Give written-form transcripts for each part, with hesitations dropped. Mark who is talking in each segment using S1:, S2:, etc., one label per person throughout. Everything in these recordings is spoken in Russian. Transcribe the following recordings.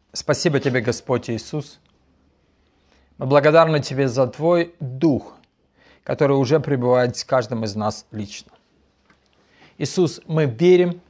S1: Спасибо Тебе, Господь Иисус. Мы благодарны Тебе за Твой Дух, который уже пребывает с каждым из нас лично. Иисус, мы верим,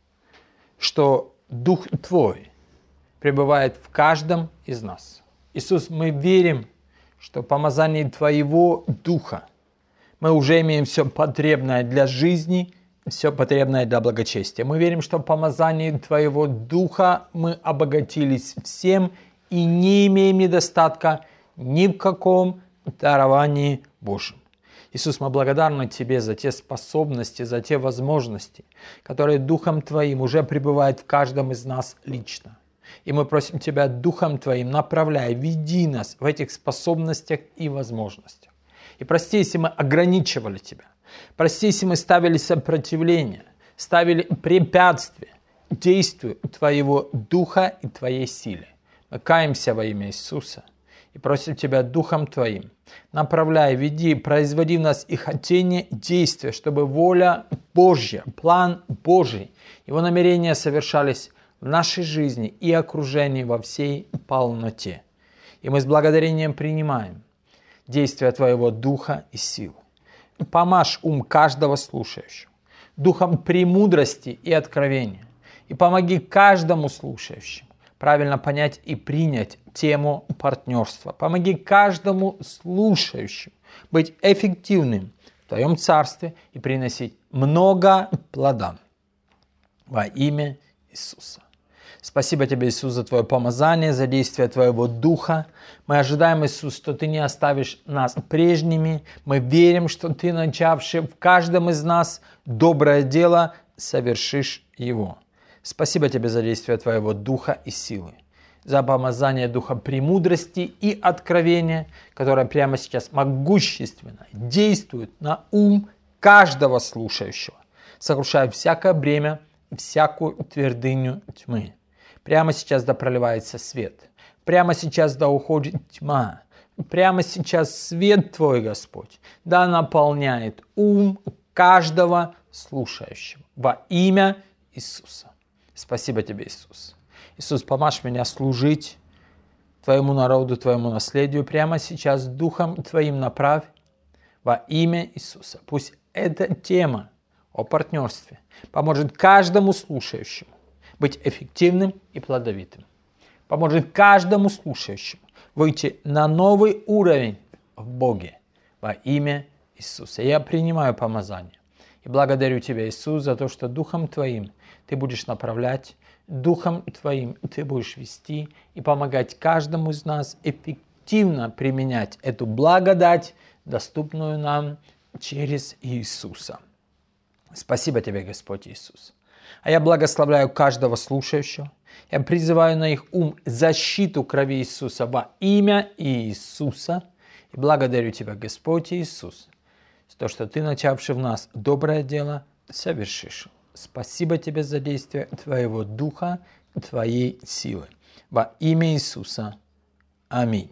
S1: что Дух Твой пребывает в каждом из нас. Иисус, мы верим, что в помазании Твоего Духа мы уже имеем все потребное для жизни, все потребное для благочестия. Мы верим, что в помазании Твоего Духа мы обогатились всем и не имеем недостатка ни в каком даровании Божьем. Иисус, мы благодарны Тебе за те способности, за те возможности, которые Духом Твоим уже пребывают в каждом из нас лично. И мы просим Тебя Духом Твоим, направляй, веди нас в этих способностях и возможностях. И прости, если мы ограничивали Тебя. Прости, если мы ставили сопротивление, ставили препятствия действию Твоего Духа и Твоей силы. Мы каемся во имя Иисуса и просим Тебя Духом Твоим, направляй, веди, производи в нас и хотение, и действия, чтобы воля Божья, план Божий, Его намерения совершались в нашей жизни и окружении во всей полноте. И мы с благодарением принимаем действия Твоего Духа и силы. Помажь ум каждого слушающего духом премудрости и откровения. И помоги каждому слушающему правильно понять и принять тему партнерства. Помоги каждому слушающему быть эффективным в Твоем Царстве и приносить много плода во имя Иисуса. Спасибо Тебе, Иисус, за Твое помазание, за действие Твоего Духа. Мы ожидаем, Иисус, что Ты не оставишь нас прежними. Мы верим, что Ты, начавший в каждом из нас доброе дело, совершишь его. Спасибо Тебе за действие Твоего Духа и силы, за помазание Духа премудрости и откровения, которое прямо сейчас могущественно действует на ум каждого слушающего, сокрушая всякое бремя и всякую твердыню тьмы. Прямо сейчас да проливается свет. Прямо сейчас да уходит тьма. Прямо сейчас свет Твой, Господь, да наполняет ум каждого слушающего. Во имя Иисуса. Спасибо Тебе, Иисус. Иисус, помажь меня служить Твоему народу, Твоему наследию. Прямо сейчас Духом Твоим направь во имя Иисуса. Пусть эта тема о партнерстве поможет каждому слушающему быть эффективным и плодовитым. Поможет каждому слушающему выйти на новый уровень в Боге во имя Иисуса. Я принимаю помазание и благодарю Тебя, Иисус, за то, что Духом Твоим Ты будешь направлять, Духом Твоим Ты будешь вести и помогать каждому из нас эффективно применять эту благодать, доступную нам через Иисуса. Спасибо Тебе, Господь Иисус. А я благословляю каждого слушающего. Я призываю на их ум защиту крови Иисуса во имя Иисуса. И благодарю Тебя, Господь Иисус, за то, что Ты, начавший в нас доброе дело, совершишь. Спасибо Тебе за действие Твоего Духа, Твоей силы. Во имя Иисуса. Аминь.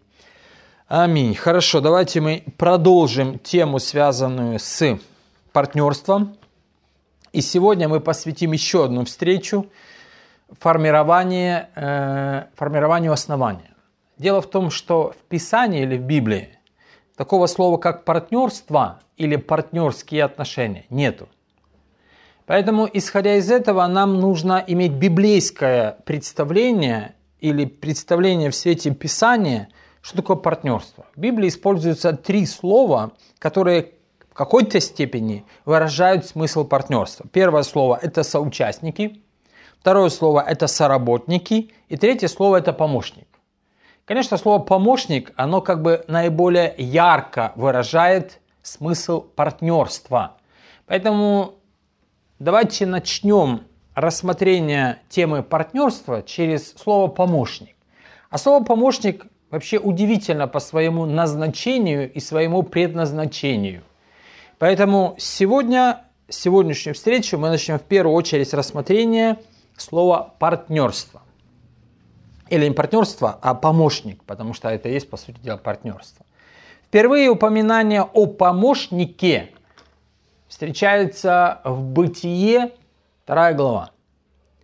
S1: Аминь. Хорошо, давайте мы продолжим тему, связанную с партнерством. И сегодня мы посвятим еще одну встречу формированию основания. Дело в том, что в Писании или в Библии такого слова, как партнерство или партнерские отношения, нету. Поэтому, исходя из этого, нам нужно иметь библейское представление или представление в свете Писания, что такое партнерство. В Библии используются 3 слова, которые в какой-то степени выражают смысл партнерства. Первое слово – это соучастники, второе слово – это соработники, и третье слово – это помощник. Конечно, слово «помощник», оно как бы наиболее ярко выражает смысл партнерства. Поэтому давайте начнем рассмотрение темы партнерства через слово «помощник». А слово «помощник» вообще удивительно по своему назначению и своему предназначению. Поэтому сегодняшнюю встречу мы начнем в первую очередь с рассмотрения слова «партнерство». Или не партнерство, а помощник, потому что это и есть, по сути дела, партнерство. Впервые упоминание о помощнике встречается в Бытие, 2 глава.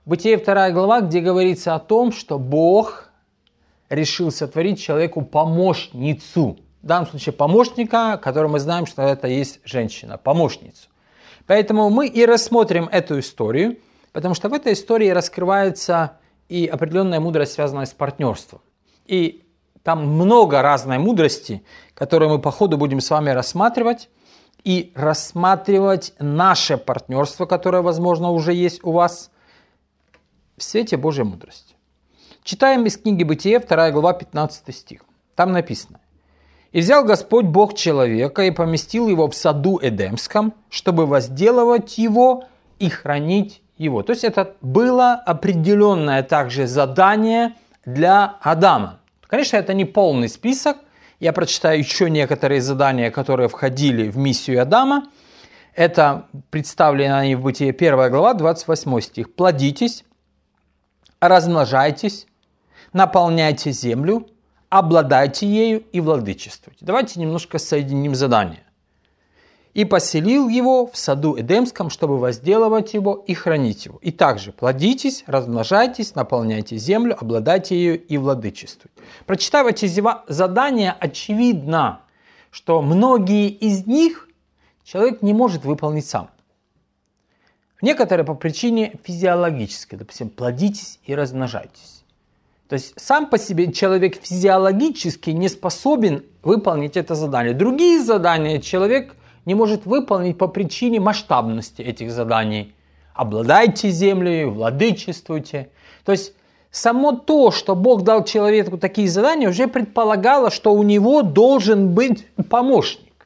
S1: Бытие 2 глава, где говорится о том, что Бог решил сотворить человеку помощницу. В данном случае помощника, который мы знаем, что это есть женщина, помощницу. Поэтому мы и рассмотрим эту историю, потому что в этой истории раскрывается и определенная мудрость, связанная с партнерством. И там много разной мудрости, которую мы по ходу будем с вами рассматривать. И рассматривать наше партнерство, которое, возможно, уже есть у вас, в свете Божьей мудрости. Читаем из книги Бытие, 2 глава, 15 стих. Там написано. «И взял Господь Бог человека и поместил его в саду Эдемском, чтобы возделывать его и хранить его». То есть это было определенное также задание для Адама. Конечно, это не полный список. Я прочитаю еще некоторые задания, которые входили в миссию Адама. Это представлено они в Бытие 1 глава, 28 стих. «Плодитесь, размножайтесь, наполняйте землю, обладайте ею и владычествуйте». Давайте немножко соединим задания. «И поселил его в саду Эдемском, чтобы возделывать его и хранить его. И также плодитесь, размножайтесь, наполняйте землю, обладайте ею и владычествуйте». Прочитав эти задания, очевидно, что многие из них человек не может выполнить сам. Некоторые по причине физиологической, допустим, плодитесь и размножайтесь. То есть сам по себе человек физиологически не способен выполнить это задание. Другие задания человек не может выполнить по причине масштабности этих заданий. Обладайте землей, владычествуйте. То есть само то, что Бог дал человеку такие задания, уже предполагало, что у него должен быть помощник.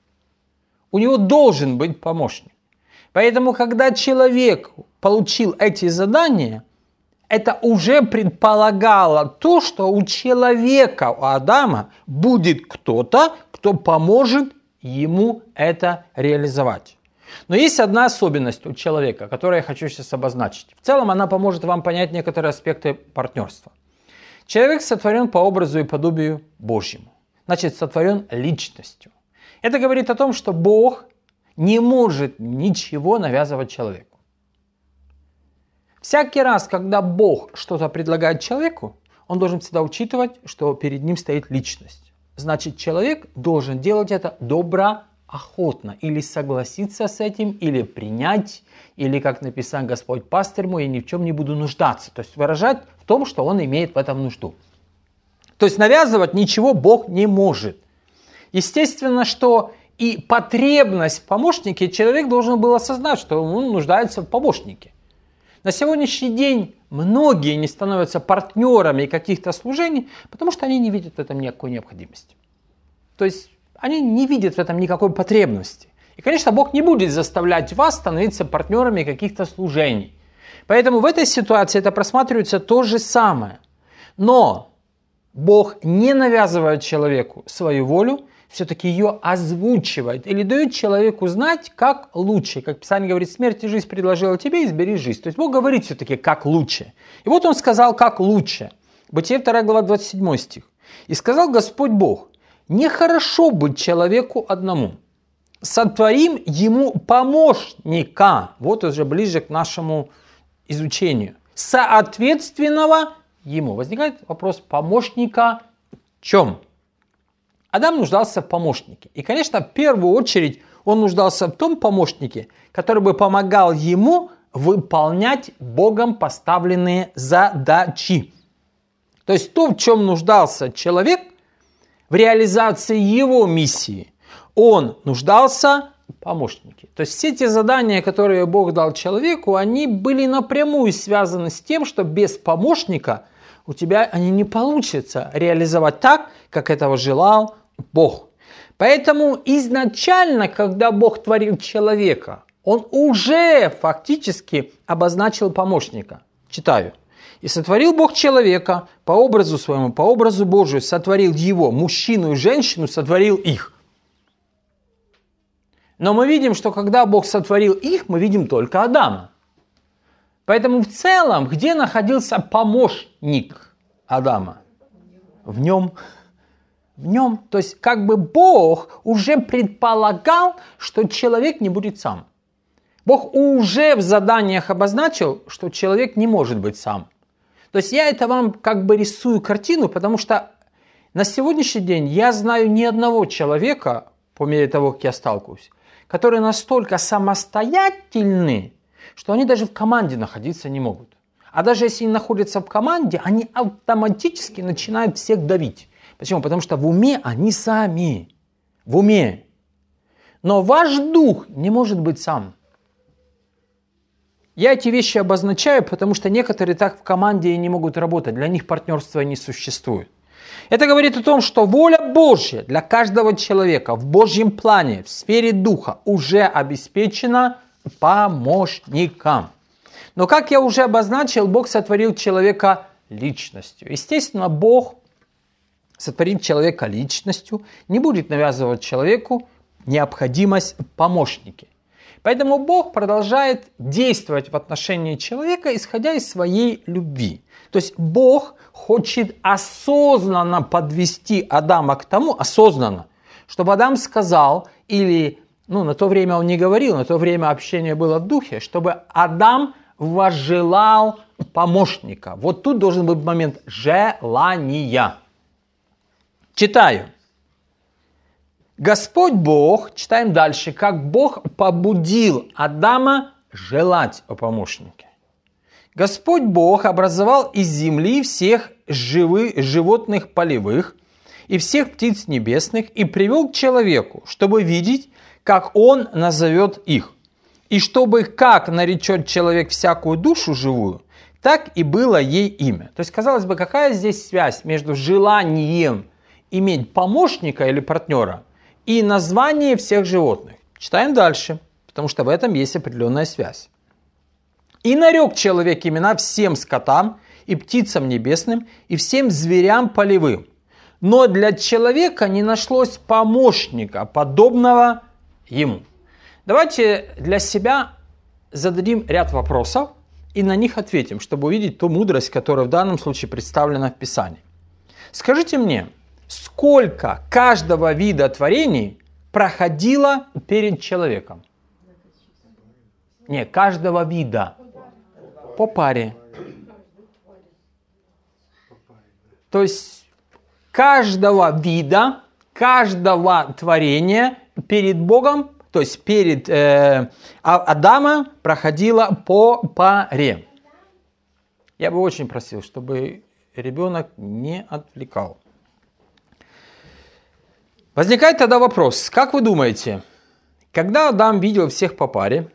S1: У него должен быть помощник. Поэтому, когда человек получил эти задания, это уже предполагало то, что у человека, у Адама, будет кто-то, кто поможет ему это реализовать. Но есть одна особенность у человека, которую я хочу сейчас обозначить. В целом она поможет вам понять некоторые аспекты партнерства. Человек сотворен по образу и подобию Божьему. Значит, сотворен личностью. Это говорит о том, что Бог не может ничего навязывать человеку. Всякий раз, когда Бог что-то предлагает человеку, он должен всегда учитывать, что перед ним стоит личность. Значит, человек должен делать это доброохотно. Или согласиться с этим, или принять, или, как написано, Господь пастырь мой, я ни в чем не буду нуждаться. То есть выражать в том, что он имеет в этом нужду. То есть навязывать ничего Бог не может. Естественно, что и потребность в помощнике человек должен был осознать, что он нуждается в помощнике. На сегодняшний день многие не становятся партнерами каких-то служений, потому что они не видят в этом никакой необходимости. То есть они не видят в этом никакой потребности. И, конечно, Бог не будет заставлять вас становиться партнерами каких-то служений. Поэтому в этой ситуации это просматривается то же самое. Но Бог не навязывает человеку свою волю, все-таки ее озвучивает или дает человеку знать, как лучше. Как Писание говорит, смерть и жизнь предложила тебе, избери жизнь. То есть Бог говорит все-таки, как лучше. И вот Он сказал, как лучше. Бытие 2 глава 27 стих. «И сказал Господь Бог, нехорошо быть человеку одному. Сотворим ему помощника». Вот уже ближе к нашему изучению. Соответственного ему. Возникает вопрос, помощника в чем? Адам нуждался в помощнике. И, конечно, в первую очередь он нуждался в том помощнике, который бы помогал ему выполнять Богом поставленные задачи. То есть то, в чем нуждался человек, в реализации его миссии, он нуждался в помощнике. То есть все те задания, которые Бог дал человеку, они были напрямую связаны с тем, что без помощника у тебя они не получится реализовать так, как этого желал Бог. Поэтому изначально, когда Бог творил человека, Он уже фактически обозначил помощника. Читаю. «И сотворил Бог человека по образу своему, по образу Божию, сотворил его, мужчину и женщину, сотворил их». Но мы видим, что когда Бог сотворил их, мы видим только Адама. Поэтому в целом, где находился помощник Адама? В нем. В нем. То есть как бы Бог уже предполагал, что человек не будет сам. Бог уже в заданиях обозначил, что человек не может быть сам. То есть я это вам как бы рисую картину, потому что на сегодняшний день я знаю ни одного человека, по мере того, как я сталкиваюсь, которые настолько самостоятельны, что они даже в команде находиться не могут. А даже если они находятся в команде, они автоматически начинают всех давить. Почему? Потому что в уме они сами. В уме. Но ваш дух не может быть сам. Я эти вещи обозначаю, потому что некоторые так в команде и не могут работать. Для них партнерства не существует. Это говорит о том, что воля Божья для каждого человека в Божьем плане, в сфере духа уже обеспечена помощником. Но, как я уже обозначил, Бог сотворил человека личностью. Естественно, Бог, сотворив человека личностью, не будет навязывать человеку необходимость в помощнике. Поэтому Бог продолжает действовать в отношении человека, исходя из своей любви. То есть Бог хочет осознанно подвести Адама к тому, осознанно, чтобы Адам сказал, или, на то время он не говорил, на то время общение было в духе, чтобы Адам возжелал помощника. Вот тут должен быть момент желания. Читаю. Господь Бог, читаем дальше, как Бог побудил Адама желать о помощнике. Господь Бог образовал из земли всех животных полевых и всех птиц небесных и привел к человеку, чтобы видеть, как он назовет их. И чтобы, как наречет человек всякую душу живую, так и было ей имя. То есть, казалось бы, какая здесь связь между желанием иметь помощника или партнера и название всех животных? Читаем дальше, потому что в этом есть определенная связь. «И нарек человек имена всем скотам и птицам небесным и всем зверям полевым. Но для человека не нашлось помощника, подобного ему». Давайте для себя зададим ряд вопросов и на них ответим, чтобы увидеть ту мудрость, которая в данном случае представлена в Писании. Скажите мне, сколько каждого вида творений проходило перед человеком? Нет, каждого вида. По паре. То есть каждого вида, каждого творения перед Богом, то есть перед Адама проходило по паре. Я бы очень просил, чтобы ребенок не отвлекал. Возникает тогда вопрос, как вы думаете, когда Адам видел всех по паре,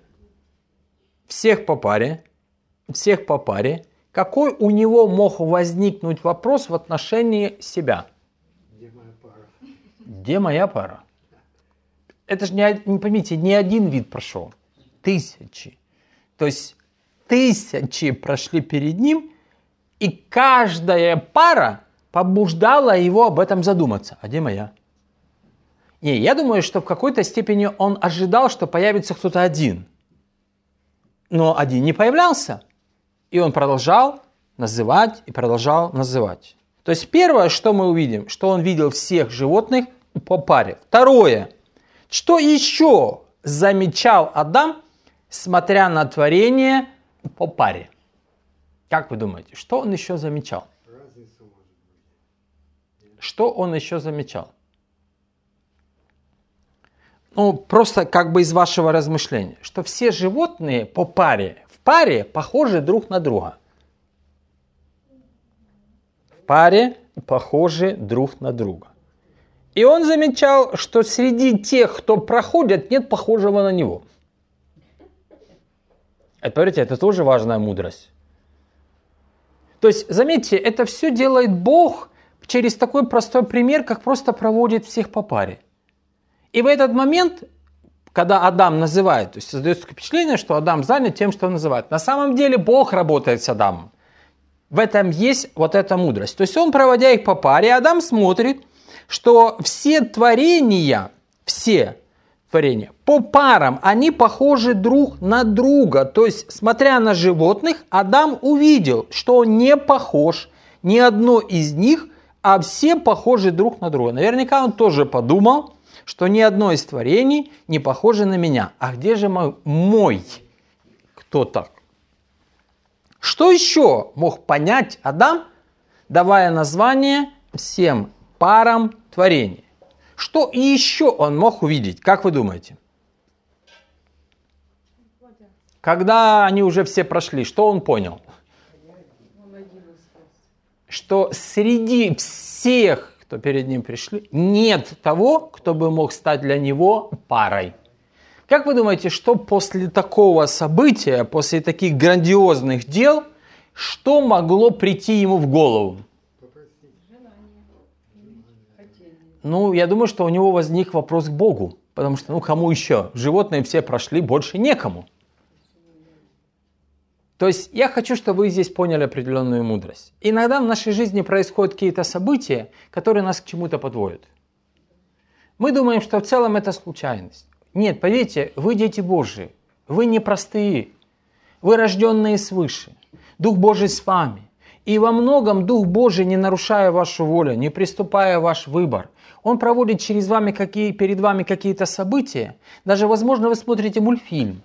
S1: какой у него мог возникнуть вопрос в отношении себя?
S2: Где моя пара?
S1: Где моя пара? Это же, не поймите, не один вид прошел. Тысячи. То есть тысячи прошли перед ним, и каждая пара побуждала его об этом задуматься. А где моя? Не, я думаю, что в какой-то степени он ожидал, что появится кто-то один. Но один не появлялся. И он продолжал называть и продолжал называть. То есть первое, что мы увидим, что он видел всех животных по паре. Второе. Что еще замечал Адам, смотря на творение по паре? Как вы думаете, что он еще замечал?
S2: Разница может быть.
S1: Что он еще замечал? Просто как бы из вашего размышления, что все животные в паре похожи друг на друга. В паре похожи друг на друга. И он замечал, что среди тех, кто проходит, нет похожего на него. Поверьте, это тоже важная мудрость. То есть, заметьте, это все делает Бог через такой простой пример, как просто проводит всех по паре. И в этот момент, когда Адам называет, то есть создается впечатление, что Адам занят тем, что он называет. На самом деле Бог работает с Адамом. В этом есть вот эта мудрость. То есть он, проводя их по паре, Адам смотрит, что все творения по парам, они похожи друг на друга. То есть, смотря на животных, Адам увидел, что он не похож ни одно из них, а все похожи друг на друга. Наверняка он тоже подумал, что ни одно из творений не похоже на меня. А где же мой? Кто так? Что еще мог понять Адам, давая название всем парам творений? Что еще он мог увидеть? Как вы думаете? Когда они уже все прошли, что он понял? Что среди всех, кто перед ним пришли, нет того, кто бы мог стать для него парой. Как вы думаете, что после такого события, после таких грандиозных дел, что могло прийти ему в голову? Ну, я думаю, что у него возник вопрос к Богу, потому что, кому еще? Животные все прошли, больше некому. То есть я хочу, чтобы вы здесь поняли определенную мудрость. Иногда в нашей жизни происходят какие-то события, которые нас к чему-то подводят. Мы думаем, что в целом это случайность. Нет, поверьте, вы дети Божьи, вы не простые, вы рожденные свыше, Дух Божий с вами. И во многом Дух Божий, не нарушая вашу волю, не приступая ваш выбор, Он проводит перед вами какие-то события. Даже, возможно, вы смотрите мультфильм.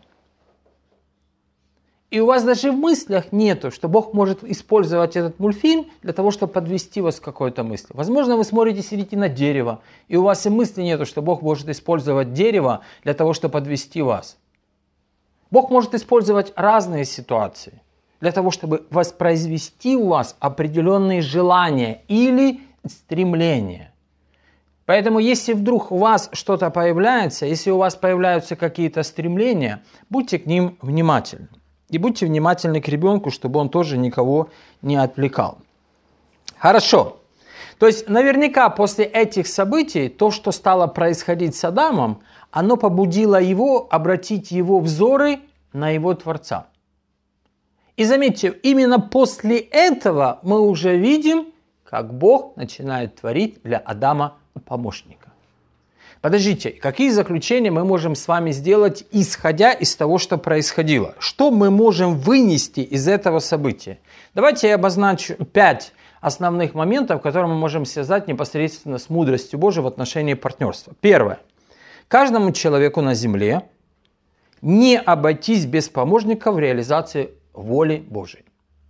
S1: И у вас даже в мыслях нету, что Бог может использовать этот мультфильм для того, чтобы подвести вас к какой-то мысли. Возможно, вы сидите на дерево, и у вас и мысли нету, что Бог может использовать дерево для того, чтобы подвести вас. Бог может использовать разные ситуации для того, чтобы воспроизвести у вас определенные желания или стремления. Поэтому, если вдруг у вас что-то появляется, если у вас появляются какие-то стремления, будьте к ним внимательны. И будьте внимательны к ребенку, чтобы он тоже никого не отвлекал. Хорошо. То есть, наверняка после этих событий, то, что стало происходить с Адамом, оно побудило его обратить его взоры на его Творца. И заметьте, именно после этого мы уже видим, как Бог начинает творить для Адама помощника. Подождите, какие заключения мы можем с вами сделать, исходя из того, что происходило? Что мы можем вынести из этого события? Давайте я обозначу 5 основных моментов, которые мы можем связать непосредственно с мудростью Божией в отношении партнерства. Первое. Каждому человеку на земле не обойтись без помощника в реализации воли Божией.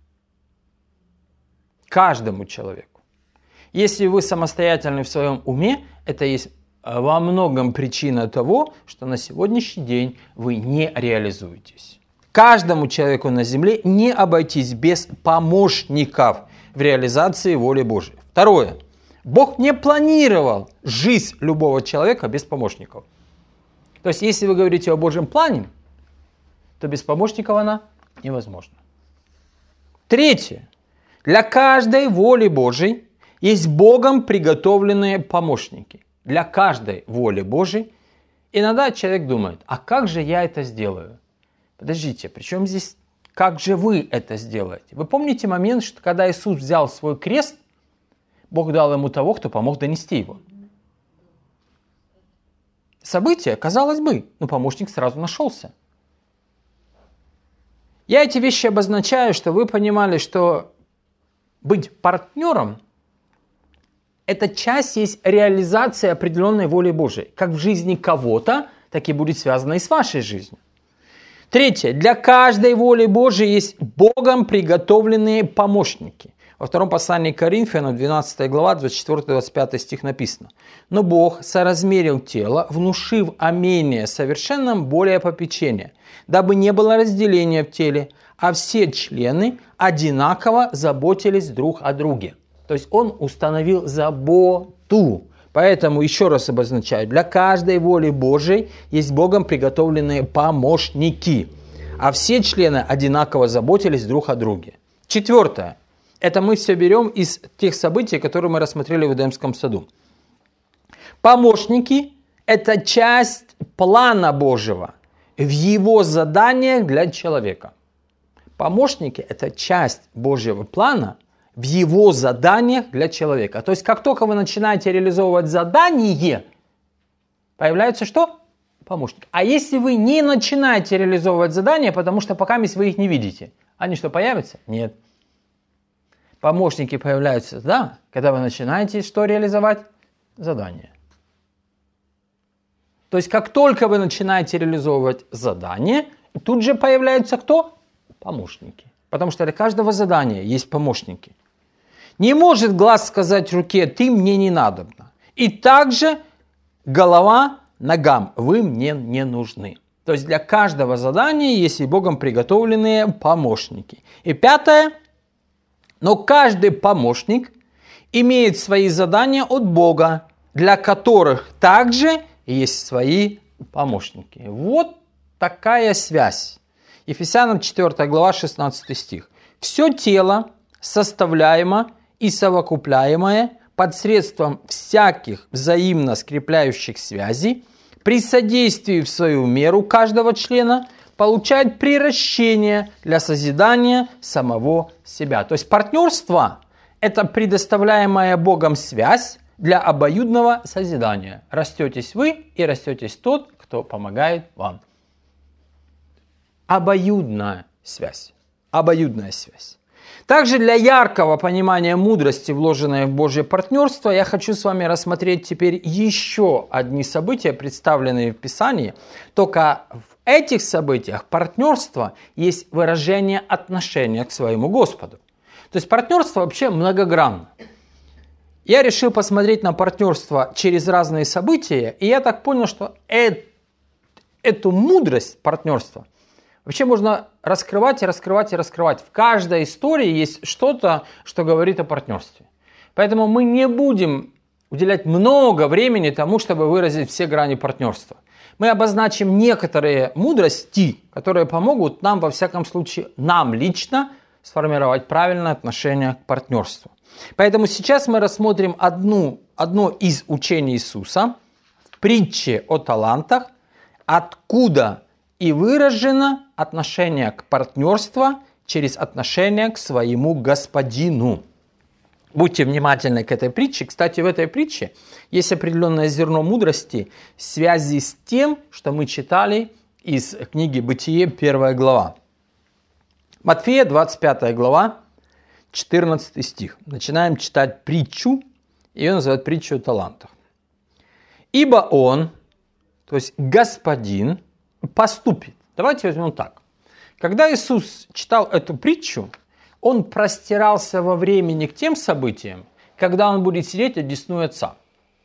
S1: Каждому человеку. Если вы самостоятельны в своем уме, это есть во многом причина того, что на сегодняшний день вы не реализуетесь. Каждому человеку на земле не обойтись без помощников в реализации воли Божией. Второе. Бог не планировал жизнь любого человека без помощников. То есть, если вы говорите о Божьем плане, то без помощников она невозможна. Третье. Для каждой воли Божией есть Богом приготовленные помощники. Для каждой воли Божией. Иногда человек думает, а как же я это сделаю? Подождите, при чем здесь, как же вы это сделаете? Вы помните момент, что когда Иисус взял свой крест, Бог дал ему того, кто помог донести его. Событие, казалось бы, но помощник сразу нашелся. Я эти вещи обозначаю, чтобы вы понимали, что быть партнером – это часть есть реализация определенной воли Божией. Как в жизни кого-то, так и будет связано и с вашей жизнью. Третье. Для каждой воли Божией есть Богом приготовленные помощники. Во втором послании к Коринфянам, 12 глава, 24-25 стих написано. «Но Бог соразмерил тело, внушив о менее совершенном более попечения, дабы не было разделения в теле, а все члены одинаково заботились друг о друге». То есть он установил заботу. Поэтому еще раз обозначаю, для каждой воли Божией есть Богом приготовленные помощники, а все члены одинаково заботились друг о друге. Четвертое. Это мы все берем из тех событий, которые мы рассмотрели в Эдемском саду. Помощники – это часть плана Божьего в его заданиях для человека. Помощники – это часть Божьего плана в его заданиях для человека. То есть, как только вы начинаете реализовывать задание, появляется что? Помощник. А если вы не начинаете реализовывать задания, потому что пока вы их не видите, они что, появятся? Нет. Помощники появляются, да, когда вы начинаете что реализовать? Задание. То есть, как только вы начинаете реализовывать задание, тут же появляются кто? Помощники. Потому что для каждого задания есть помощники. Не может глаз сказать руке: ты мне не надобна. И также голова ногам: вы мне не нужны. То есть для каждого задания есть и Богом приготовленные помощники. И пятое. Но каждый помощник имеет свои задания от Бога, для которых также есть свои помощники. Вот такая связь. Ефесянам 4 глава 16 стих. «Все тело, составляемо и совокупляемое посредством всяких взаимно скрепляющих связей, при содействии в свою меру каждого члена, получает приращение для созидания самого себя». То есть партнерство – это предоставляемая Богом связь для обоюдного созидания. Растетесь вы и растетесь тот, кто помогает вам. Обоюдная связь. Обоюдная связь. Также для яркого понимания мудрости, вложенной в Божье партнерство, я хочу с вами рассмотреть теперь еще одни события, представленные в Писании. Только в этих событиях партнерства есть выражение отношения к своему Господу. То есть партнерство вообще многогранно. Я решил посмотреть на партнерство через разные события, и я так понял, что эту мудрость партнерства вообще можно раскрывать и раскрывать и раскрывать. В каждой истории есть что-то, что говорит о партнерстве. Поэтому мы не будем уделять много времени тому, чтобы выразить все грани партнерства. Мы обозначим некоторые мудрости, которые помогут нам, во всяком случае, нам лично сформировать правильное отношение к партнерству. Поэтому сейчас мы рассмотрим одно из учений Иисуса в притче о талантах, откуда и выражено отношение к партнерству через отношение к своему господину. Будьте внимательны к этой притче. Кстати, в этой притче есть определенное зерно мудрости в связи с тем, что мы читали из книги «Бытие», 1 глава. Матфея, 25 глава, 14 стих. Начинаем читать притчу, ее называют притчу о талантах. «Ибо он, то есть господин, поступит». Давайте возьмем так. Когда Иисус читал эту притчу, он простирался во времени к тем событиям, когда он будет сидеть одесную Отца.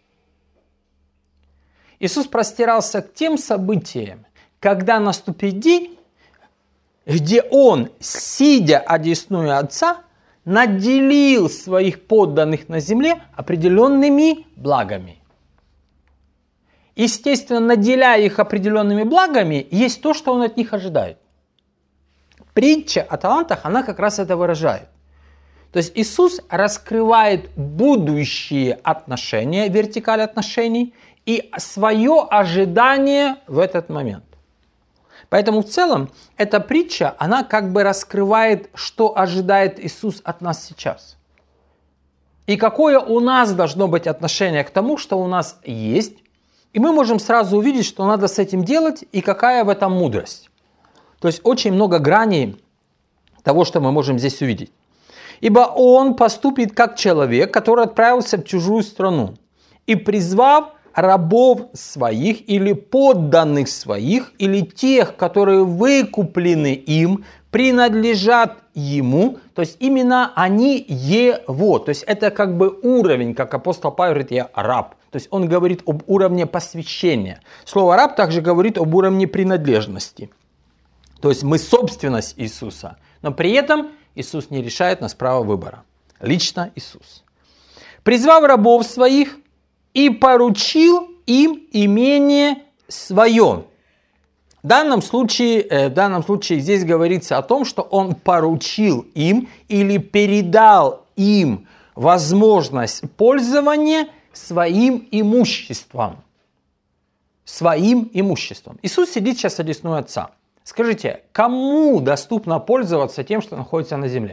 S1: Иисус простирался к тем событиям, когда наступит день, где он, сидя одесную Отца, наделил своих подданных на земле определенными благами. Естественно, наделяя их определенными благами, есть то, что он от них ожидает. Притча о талантах, она как раз это выражает. То есть Иисус раскрывает будущие отношения, вертикаль отношений, и свое ожидание в этот момент. Поэтому в целом эта притча, она как бы раскрывает, что ожидает Иисус от нас сейчас. И какое у нас должно быть отношение к тому, что у нас есть. И мы можем сразу увидеть, что надо с этим делать и какая в этом мудрость. То есть очень много граней того, что мы можем здесь увидеть. «Ибо он поступит как человек, который отправился в чужую страну, и призвав рабов своих или подданных своих, или тех, которые выкуплены им, принадлежат ему», то есть именно они его. То есть это как бы уровень, как апостол Павел говорит, я раб. То есть он говорит об уровне посвящения. Слово раб также говорит об уровне принадлежности. То есть мы собственность Иисуса, но при этом Иисус не решает нас права выбора. Лично Иисус. «Призвав рабов своих и поручил им имение свое». В данном случае здесь говорится о том, что он поручил им или передал им возможность пользования своим имуществом. Своим имуществом. Иисус сидит сейчас одесную Отца. Скажите, кому доступно пользоваться тем, что находится на земле?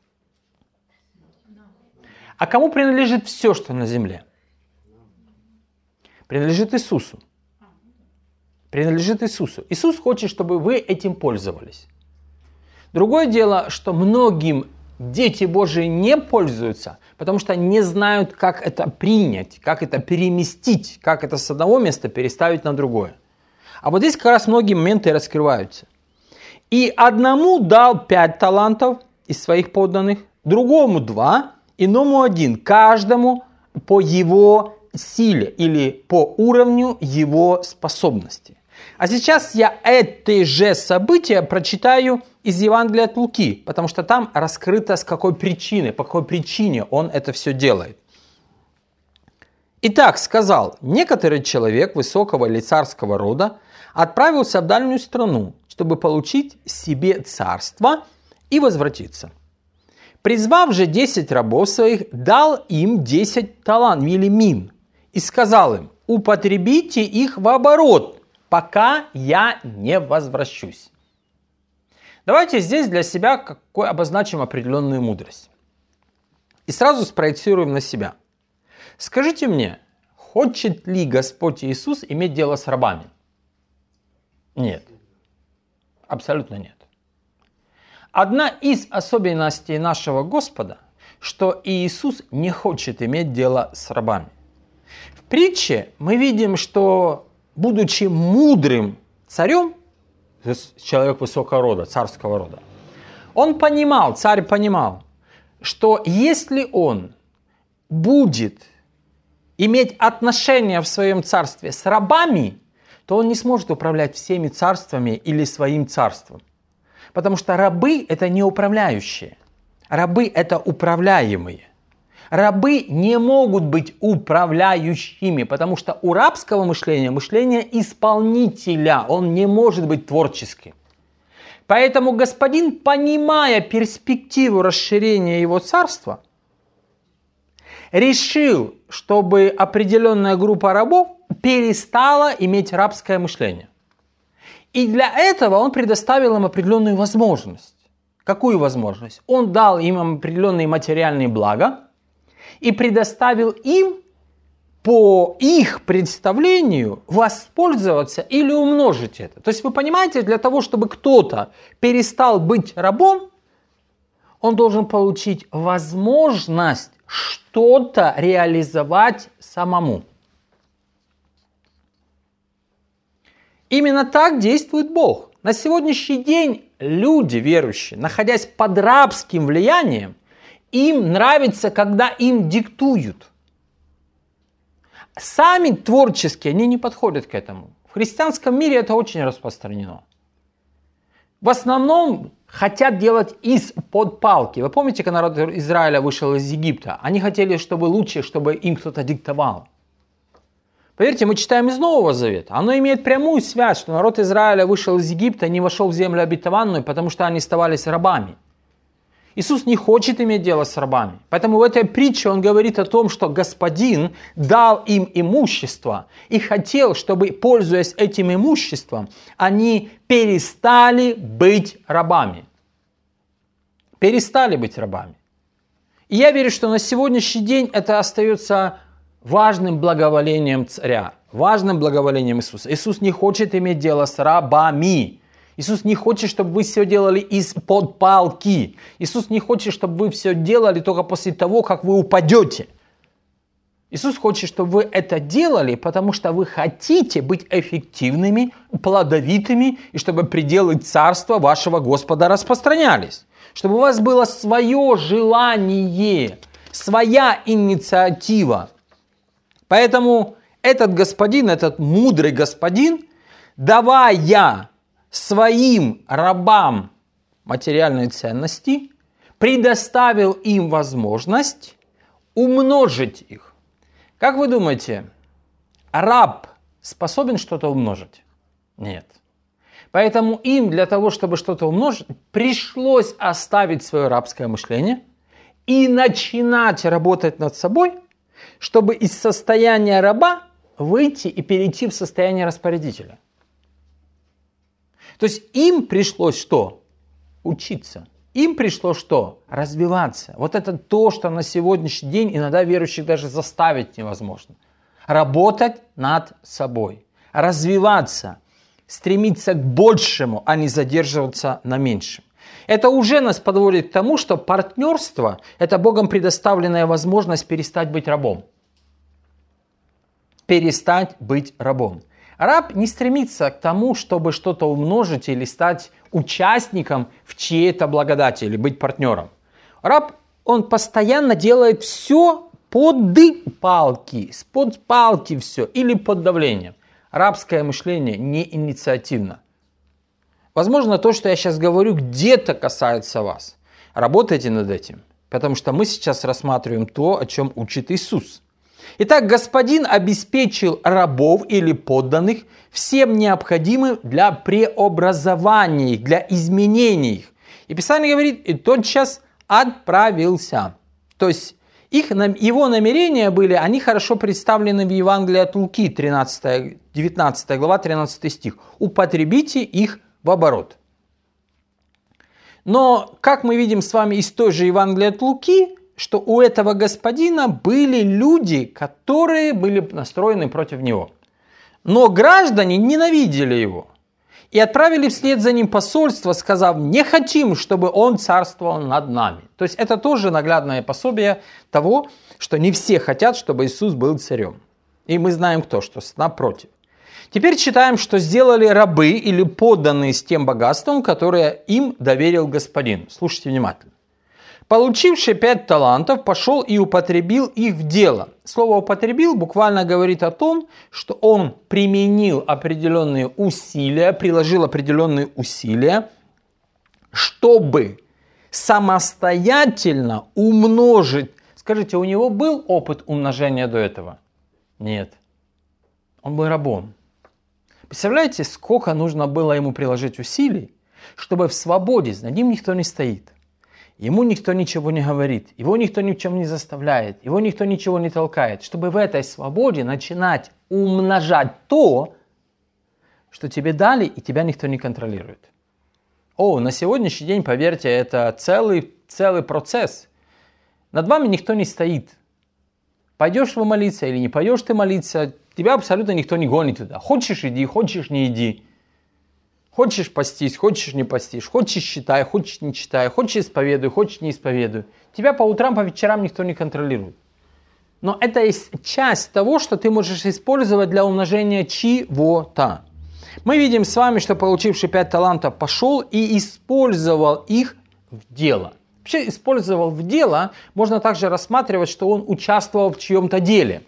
S1: А кому принадлежит все, что на земле? Принадлежит Иисусу. Принадлежит Иисусу. Иисус хочет, чтобы вы этим пользовались. Другое дело, что многим дети Божии не пользуются, потому что не знают, как это принять, как это переместить, как это с одного места переставить на другое. А вот здесь как раз многие моменты раскрываются. И одному дал 5 талантов из своих подданных, другому 2, иному 1, каждому по его силе или по уровню его способности. А сейчас я это же событие прочитаю из Евангелия от Луки, потому что там раскрыто с какой причины, по какой причине он это все делает. Итак, сказал, некоторый человек высокого или царского рода отправился в дальнюю страну, чтобы получить себе царство и возвратиться. Призвав же 10 рабов своих, дал им 10 талантов или мин и сказал им, употребите их в оборот, пока я не возвращусь. Давайте здесь для себя обозначим определенную мудрость. И сразу спроецируем на себя. Скажите мне, хочет ли Господь Иисус иметь дело с рабами? Нет. Абсолютно нет. Одна из особенностей нашего Господа, что Иисус не хочет иметь дело с рабами. В притче мы видим, что будучи мудрым царем, человек высокого рода, царского рода, царь понимал, что если он будет иметь отношения в своем царстве с рабами, то он не сможет управлять всеми царствами или своим царством. Потому что рабы – это не управляющие, рабы – это управляемые. Рабы не могут быть управляющими, потому что у рабского мышления мышление исполнителя, он не может быть творческим. Поэтому господин, понимая перспективу расширения его царства, решил, чтобы определенная группа рабов перестала иметь рабское мышление. И для этого он предоставил им определенную возможность. Какую возможность? Он дал им определенные материальные блага, и предоставил им по их представлению воспользоваться или умножить это. То есть вы понимаете, для того, чтобы кто-то перестал быть рабом, он должен получить возможность что-то реализовать самому. Именно так действует Бог. На сегодняшний день люди верующие, находясь под рабским влиянием, им нравится, когда им диктуют. Сами творчески они не подходят к этому. В христианском мире это очень распространено. В основном хотят делать из-под палки. Вы помните, когда народ Израиля вышел из Египта? Они хотели, чтобы лучше, чтобы им кто-то диктовал. Поверьте, мы читаем из Нового Завета. Оно имеет прямую связь, что народ Израиля вышел из Египта, не вошел в землю обетованную, потому что они оставались рабами. Иисус не хочет иметь дело с рабами. Поэтому в этой притче он говорит о том, что Господин дал им имущество и хотел, чтобы, пользуясь этим имуществом, они перестали быть рабами. Перестали быть рабами. И я верю, что на сегодняшний день это остается важным благоволением царя, важным благоволением Иисуса. Иисус не хочет иметь дело с рабами. Иисус не хочет, чтобы вы все делали из-под палки. Иисус не хочет, чтобы вы все делали только после того, как вы упадете. Иисус хочет, чтобы вы это делали, потому что вы хотите быть эффективными, плодовитыми, и чтобы пределы царства вашего Господа распространялись. Чтобы у вас было свое желание, своя инициатива. Поэтому этот господин, этот мудрый господин, давая своим рабам материальной ценности, предоставил им возможность умножить их. Как вы думаете, раб способен что-то умножить? Нет. Поэтому им для того, чтобы что-то умножить, пришлось оставить свое рабское мышление и начинать работать над собой, чтобы из состояния раба выйти и перейти в состояние распорядителя. То есть им пришлось что? Учиться. Им пришлось что? Развиваться. Вот это то, что на сегодняшний день иногда верующих даже заставить невозможно. Работать над собой. Развиваться. Стремиться к большему, а не задерживаться на меньшем. Это уже нас подводит к тому, что партнерство – это Богом предоставленная возможность перестать быть рабом. Перестать быть рабом. Раб не стремится к тому, чтобы что-то умножить или стать участником в чьей-то благодати или быть партнером. Раб, он постоянно делает все под палки все или под давлением. Рабское мышление не инициативно. Возможно, то, что я сейчас говорю, где-то касается вас. Работайте над этим, потому что мы сейчас рассматриваем то, о чем учит Иисус. Итак, Господин обеспечил рабов или подданных всем необходимым для преобразования их, для изменения их. И Писание говорит, и тотчас отправился. То есть его намерения были, они хорошо представлены в Евангелии от Луки, 19 глава, 13 стих. Употребите их в оборот. Но, как мы видим с вами из той же Евангелия от Луки, что у этого господина были люди, которые были настроены против него. Но граждане ненавидели его и отправили вслед за ним посольство, сказав, не хотим, чтобы он царствовал над нами. То есть это тоже наглядное пособие того, что не все хотят, чтобы Иисус был царем. И мы знаем кто, что напротив. Теперь читаем, что сделали рабы или подданные с тем богатством, которое им доверил господин. Слушайте внимательно. Получивший 5 талантов, пошел и употребил их в дело. Слово «употребил» буквально говорит о том, что он применил определенные усилия, приложил определенные усилия, чтобы самостоятельно умножить. Скажите, у него был опыт умножения до этого? Нет. Он был рабом. Представляете, сколько нужно было ему приложить усилий, чтобы в свободе, над ним никто не стоит. Ему никто ничего не говорит, его никто ни в чем не заставляет, его никто ничего не толкает, чтобы в этой свободе начинать умножать то, что тебе дали, и тебя никто не контролирует. На сегодняшний день, поверьте, это целый процесс. Над вами никто не стоит. Пойдешь вы молиться или не пойдешь ты молиться, тебя абсолютно никто не гонит туда. Хочешь иди, хочешь не иди. Хочешь постись, хочешь не постишь, хочешь читай, хочешь не читай, хочешь исповедуй, хочешь не исповедуй. Тебя по утрам, по вечерам никто не контролирует. Но это есть часть того, что ты можешь использовать для умножения чего-то. Мы видим с вами, что получивший 5 талантов пошел и использовал их в дело. Вообще использовал в дело, можно также рассматривать, что он участвовал в чьем-то деле.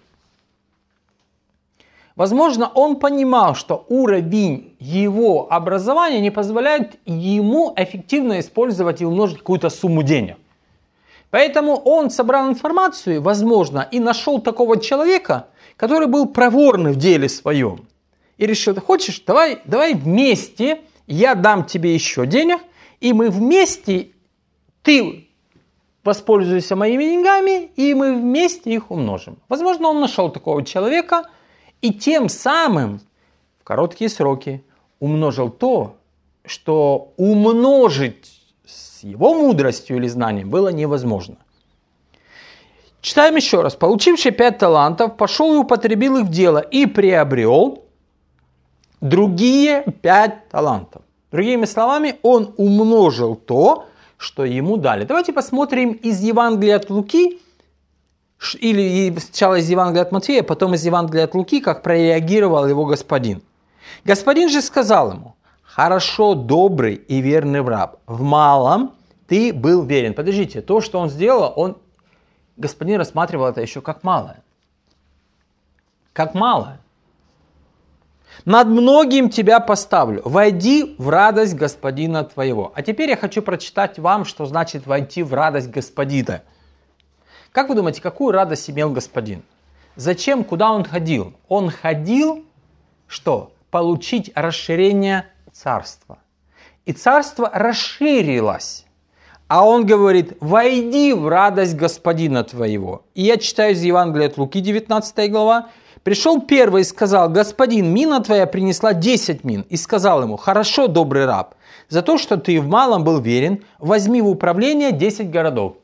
S1: Возможно, он понимал, что уровень его образования не позволяет ему эффективно использовать и умножить какую-то сумму денег. Поэтому он собрал информацию, возможно, и нашел такого человека, который был проворный в деле своем. И решил, хочешь, давай вместе, я дам тебе еще денег, и мы вместе, ты воспользуйся моими деньгами, и мы вместе их умножим. Возможно, он нашел такого человека, и тем самым в короткие сроки умножил то, что умножить с его мудростью или знанием было невозможно. Читаем еще раз. Получивший 5 талантов, пошел и употребил их в дело и приобрел другие 5 талантов. Другими словами, он умножил то, что ему дали. Давайте посмотрим из Евангелия от Луки, или сначала из Евангелия от Матфея, потом из Евангелия от Луки, как прореагировал его господин. Господин же сказал ему, хорошо, добрый и верный раб, в малом ты был верен. Подождите, то, что он сделал, господин рассматривал это еще как малое. Как малое. Над многим тебя поставлю, войди в радость господина твоего. А теперь я хочу прочитать вам, что значит войти в радость господина. Как вы думаете, какую радость имел господин? Зачем, куда он ходил? Он ходил, что? Получить расширение царства. И царство расширилось. А он говорит, войди в радость господина твоего. И я читаю из Евангелия от Луки, 19 глава. Пришел первый и сказал, господин, мина твоя принесла 10 мин. И сказал ему, хорошо, добрый раб, за то, что ты в малом был верен, возьми в управление 10 городов.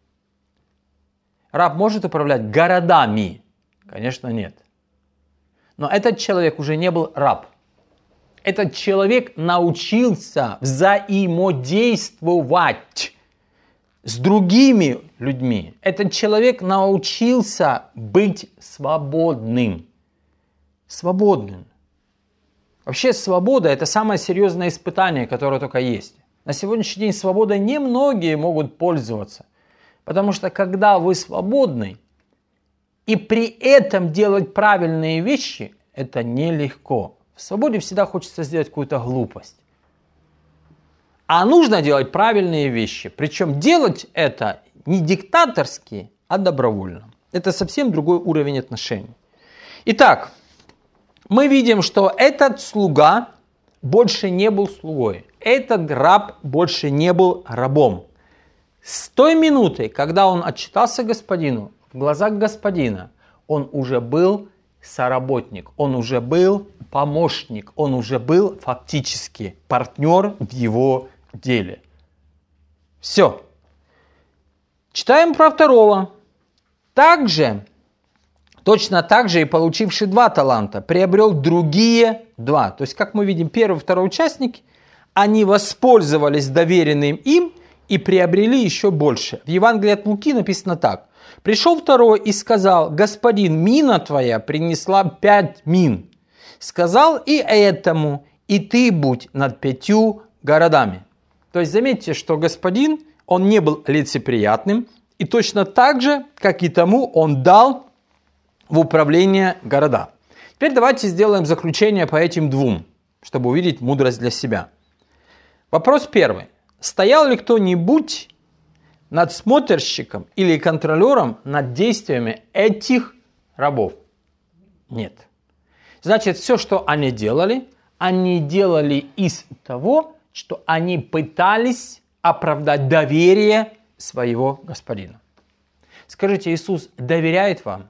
S1: Раб может управлять городами? Конечно, нет. Но этот человек уже не был раб. Этот человек научился взаимодействовать с другими людьми. Этот человек научился быть свободным. Свободным. Вообще свобода – это самое серьезное испытание, которое только есть. На сегодняшний день свободой немногие могут пользоваться. Потому что когда вы свободны, и при этом делать правильные вещи, это нелегко. В свободе всегда хочется сделать какую-то глупость. А нужно делать правильные вещи. Причем делать это не диктаторски, а добровольно. Это совсем другой уровень отношений. Итак, мы видим, что этот слуга больше не был слугой. Этот раб больше не был рабом. С той минуты, когда он отчитался господину, в глазах господина, он уже был соработник, он уже был помощник, он уже был фактически партнер в его деле. Все. Читаем про второго. Точно так же и получивший 2 таланта приобрел другие 2. То есть, как мы видим, первый и второй участники, они воспользовались доверенным им и приобрели еще больше. В Евангелии от Луки написано так. Пришел второй и сказал: господин, мина твоя принесла 5 мин. Сказал и этому: и ты будь над 5 городами. То есть заметьте, что господин, он не был лицеприятным, и точно так же, как и тому, он дал в управление города. Теперь давайте сделаем заключение по этим 2, чтобы увидеть мудрость для себя. Вопрос первый. Стоял ли кто-нибудь надсмотрщиком или контролером над действиями этих рабов? Нет. Значит, все, что они делали из того, что они пытались оправдать доверие своего господина. Скажите, Иисус доверяет вам?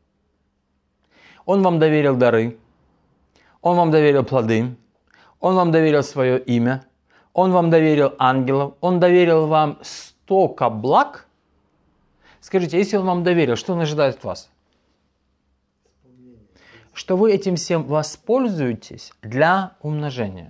S1: Он вам доверил дары, Он вам доверил плоды, Он вам доверил свое имя, Он вам доверил ангелов, Он доверил вам столько благ. Скажите, если Он вам доверил, что Он ожидает от вас? Что вы этим всем воспользуетесь для умножения.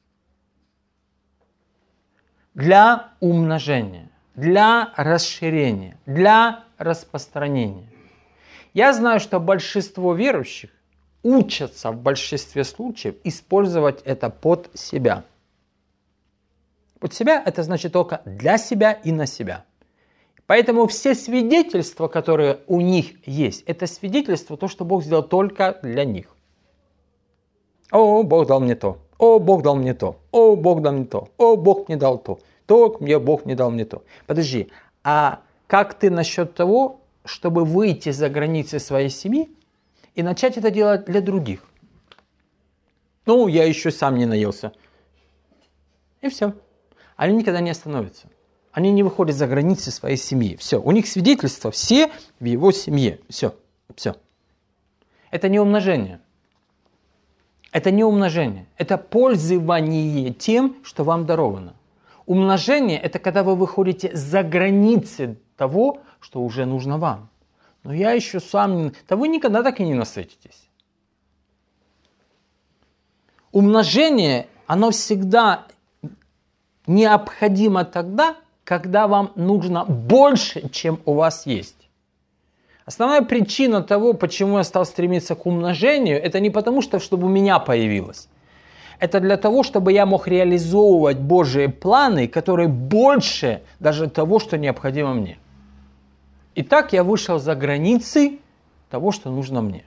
S1: Для умножения, для расширения, для распространения. Я знаю, что большинство верующих учатся в большинстве случаев использовать это под себя. Под себя это значит только для себя и на себя. Поэтому все свидетельства, которые у них есть, это свидетельство, то, что Бог сделал только для них. О, Бог дал мне то. О, Бог дал мне то. О, Бог дал мне то. О, Бог мне дал то. То, Бог мне дал мне то. Подожди, а как ты насчет того, чтобы выйти за границы своей семьи и начать это делать для других? Ну, я еще сам не наелся. И все. Они никогда не остановятся. Они не выходят за границы своей семьи. Все. У них свидетельства все в его семье. Все. Все. Это не умножение. Это не умножение. Это пользование тем, что вам даровано. Умножение – это когда вы выходите за границы того, что уже нужно вам. Но я еще сам... Да вы никогда так и не насытитесь. Умножение, оно всегда необходимо тогда, когда вам нужно больше, чем у вас есть. Основная причина того, почему я стал стремиться к умножению, это не потому, что чтобы у меня появилось. Это для того, чтобы я мог реализовывать Божьи планы, которые больше даже того, что необходимо мне. И так я вышел за границы того, что нужно мне.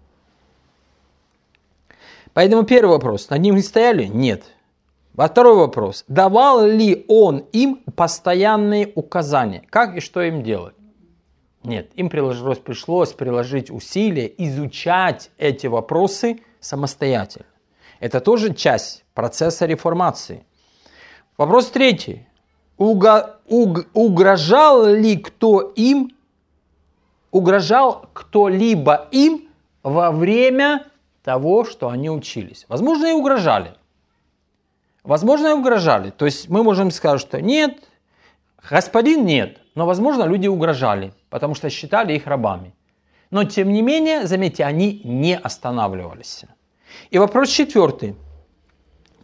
S1: Поэтому первый вопрос. Над ним не стояли? Нет. Второй вопрос. Давал ли он им постоянные указания? Как и что им делать? Нет. Им пришлось приложить усилия, изучать эти вопросы самостоятельно. Это тоже часть процесса реформации. Вопрос третий. Угрожал кто-либо им во время того, что они учились? Возможно, и угрожали. То есть мы можем сказать, что нет, господин нет, но, возможно, люди угрожали, потому что считали их рабами. Но, тем не менее, заметьте, они не останавливались. И вопрос четвертый.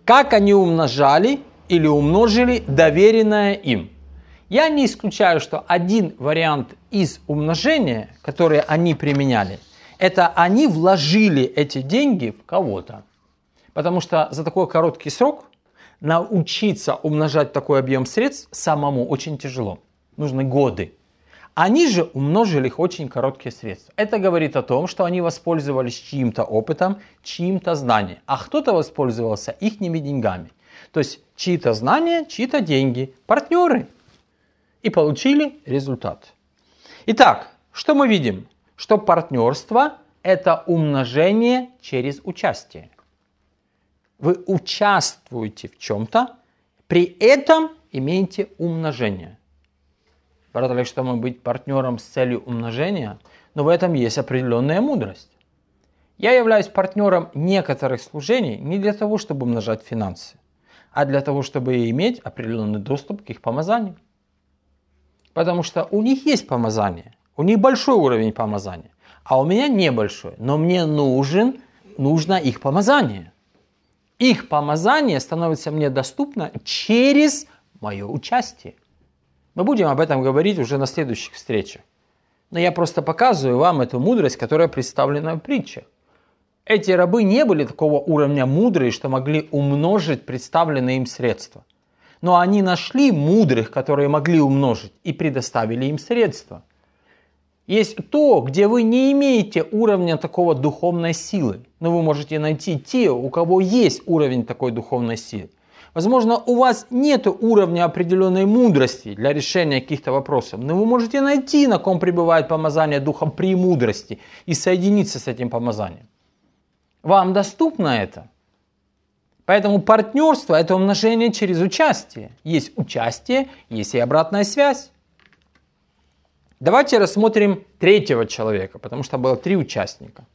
S1: как они умножали или умножили доверенное им. Я не исключаю, что один вариант из умножения, который они применяли, это они вложили эти деньги в кого-то. Потому что за такой короткий срок научиться умножать такой объем средств самому очень тяжело. Нужны годы. Они же умножили их очень короткие средства. Это говорит о том, что они воспользовались чьим-то опытом, чьим-то знанием. А кто-то воспользовался ихними деньгами. То есть чьи-то знания, чьи-то деньги. Партнеры. И получили результат. Итак, что мы видим? Что партнерство – это умножение через участие. Вы участвуете в чем-то, при этом имеете умножение. Правда ли, что мы быть партнером с целью умножения, но в этом есть определенная мудрость. Я являюсь партнером некоторых служений не для того, чтобы умножать финансы, а для того, чтобы иметь определенный доступ к их помазанию. Потому что у них есть помазание, у них большой уровень помазания, а у меня небольшой, но мне нужно их помазание. Их помазание становится мне доступно через мое участие. Мы будем об этом говорить уже на следующих встречах. Но я просто показываю вам эту мудрость, которая представлена в притчах. Эти рабы не были такого уровня мудрые, что могли умножить представленные им средства. Но они нашли мудрых, которые могли умножить, и предоставили им средства. Есть то, где вы не имеете уровня такого духовной силы, но вы можете найти те, у кого есть уровень такой духовной силы. Возможно, у вас нет уровня определенной мудрости для решения каких-то вопросов, но вы можете найти, на ком пребывает помазание Духом премудрости, и соединиться с этим помазанием. Вам доступно это? Поэтому партнерство – это умножение через участие. Есть участие, есть и обратная связь. Давайте рассмотрим третьего человека, потому что было 3 участника.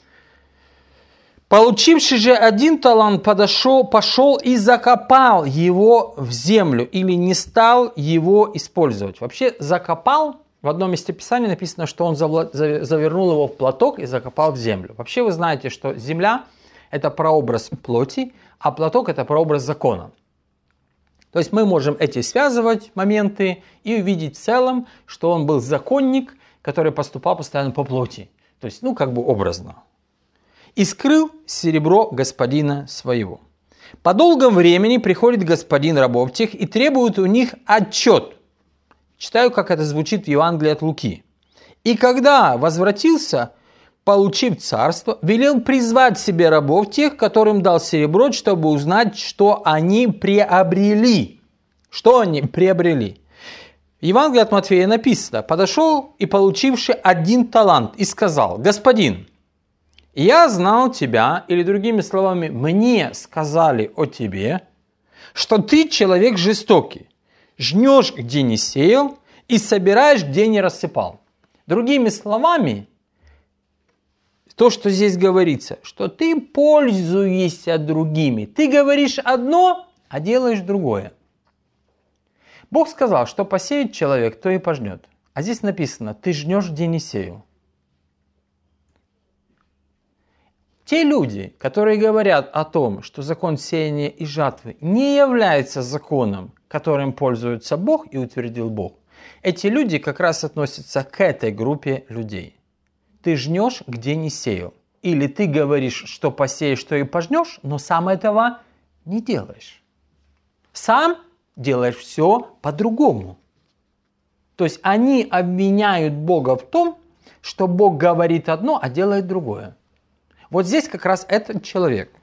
S1: Получивший же 1 талант пошел и закопал его в землю, или не стал его использовать. Вообще закопал, в одном месте Писания написано, что он завернул его в платок и закопал в землю. Вообще вы знаете, что земля – это прообраз плоти, а платок – это прообраз закона. То есть мы можем эти связывать моменты и увидеть в целом, что он был законник, который поступал постоянно по плоти. То есть, образно. И скрыл серебро господина своего. По долгом времени приходит господин рабов тех и требует у них отчет. Читаю, как это звучит в Евангелии от Луки. И когда возвратился, получив царство, велел призвать себе рабов тех, которым дал серебро, чтобы узнать, что они приобрели. Что они приобрели? В Евангелии от Матфея написано: подошел и получивший 1 талант и сказал: господин, я знал тебя, или другими словами, мне сказали о тебе, что ты человек жестокий, жнешь, где не сеял, и собираешь, где не рассыпал. Другими словами, то, что здесь говорится, что ты пользуешься другими. Ты говоришь одно, а делаешь другое. Бог сказал, что посеет человек, то и пожнет. А здесь написано: ты жнешь, где не сеял. Те люди, которые говорят о том, что закон сеяния и жатвы не является законом, которым пользуется Бог и утвердил Бог, эти люди как раз относятся к этой группе людей. Ты жнешь, где не сеял. Или ты говоришь, что посеешь, что и пожнешь, но сам этого не делаешь. Сам делаешь все по-другому. То есть они обвиняют Бога в том, что Бог говорит одно, а делает другое. Вот здесь как раз этот человек.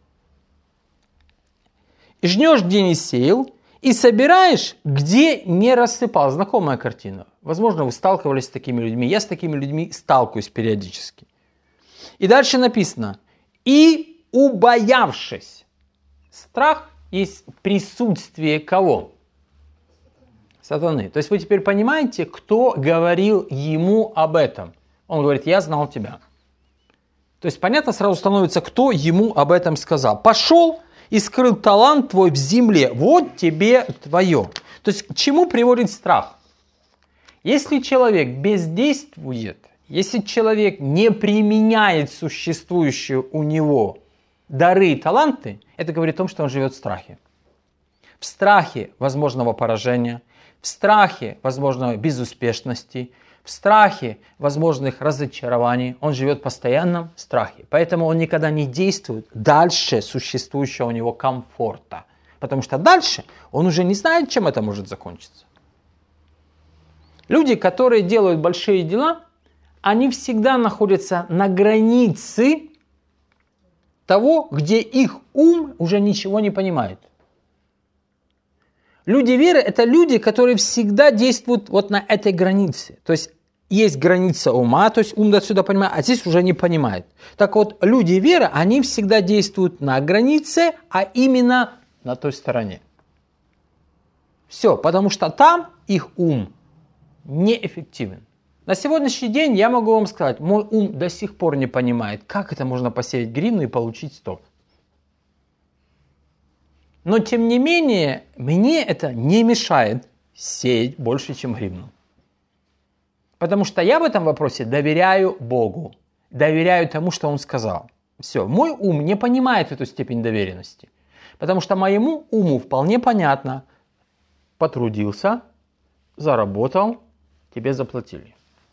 S1: И жнешь, где не сеял, и собираешь, где не рассыпал. Знакомая картина. Возможно, вы сталкивались с такими людьми. Я с такими людьми сталкиваюсь периодически. И дальше написано: и убоявшись. Страх есть присутствие кого? Сатаны. То есть вы теперь понимаете, кто говорил ему об этом. Он говорит: я знал тебя. То есть понятно сразу становится, кто ему об этом сказал. Пошел и скрыл талант твой в земле. Вот тебе твое. То есть к чему приводит страх? Если человек бездействует, если человек не применяет существующие у него дары и таланты, это говорит о том, что он живет в страхе. В страхе возможного поражения, в страхе возможной безуспешности, в страхе возможных разочарований. Он живет в постоянном страхе. Поэтому он никогда не действует дальше существующего у него комфорта. Потому что дальше он уже не знает, чем это может закончиться. Люди, которые делают большие дела, они всегда находятся на границе того, где их ум уже ничего не понимает. Люди веры – это люди, которые всегда действуют вот на этой границе. То есть граница ума, то есть ум до сюда понимает, а здесь уже не понимает. Так вот, люди веры, они всегда действуют на границе, а именно на той стороне. Все, потому что там их ум неэффективен. На сегодняшний день я могу вам сказать, мой ум до сих пор не понимает, как это можно посеять гривну и получить 100. Но тем не менее, мне это не мешает сеять больше, чем гривну. Потому что я в этом вопросе доверяю Богу, доверяю тому, что Он сказал. Все, мой ум не понимает эту степень доверенности. Потому что моему уму вполне понятно, потрудился, заработал, тебе заплатили.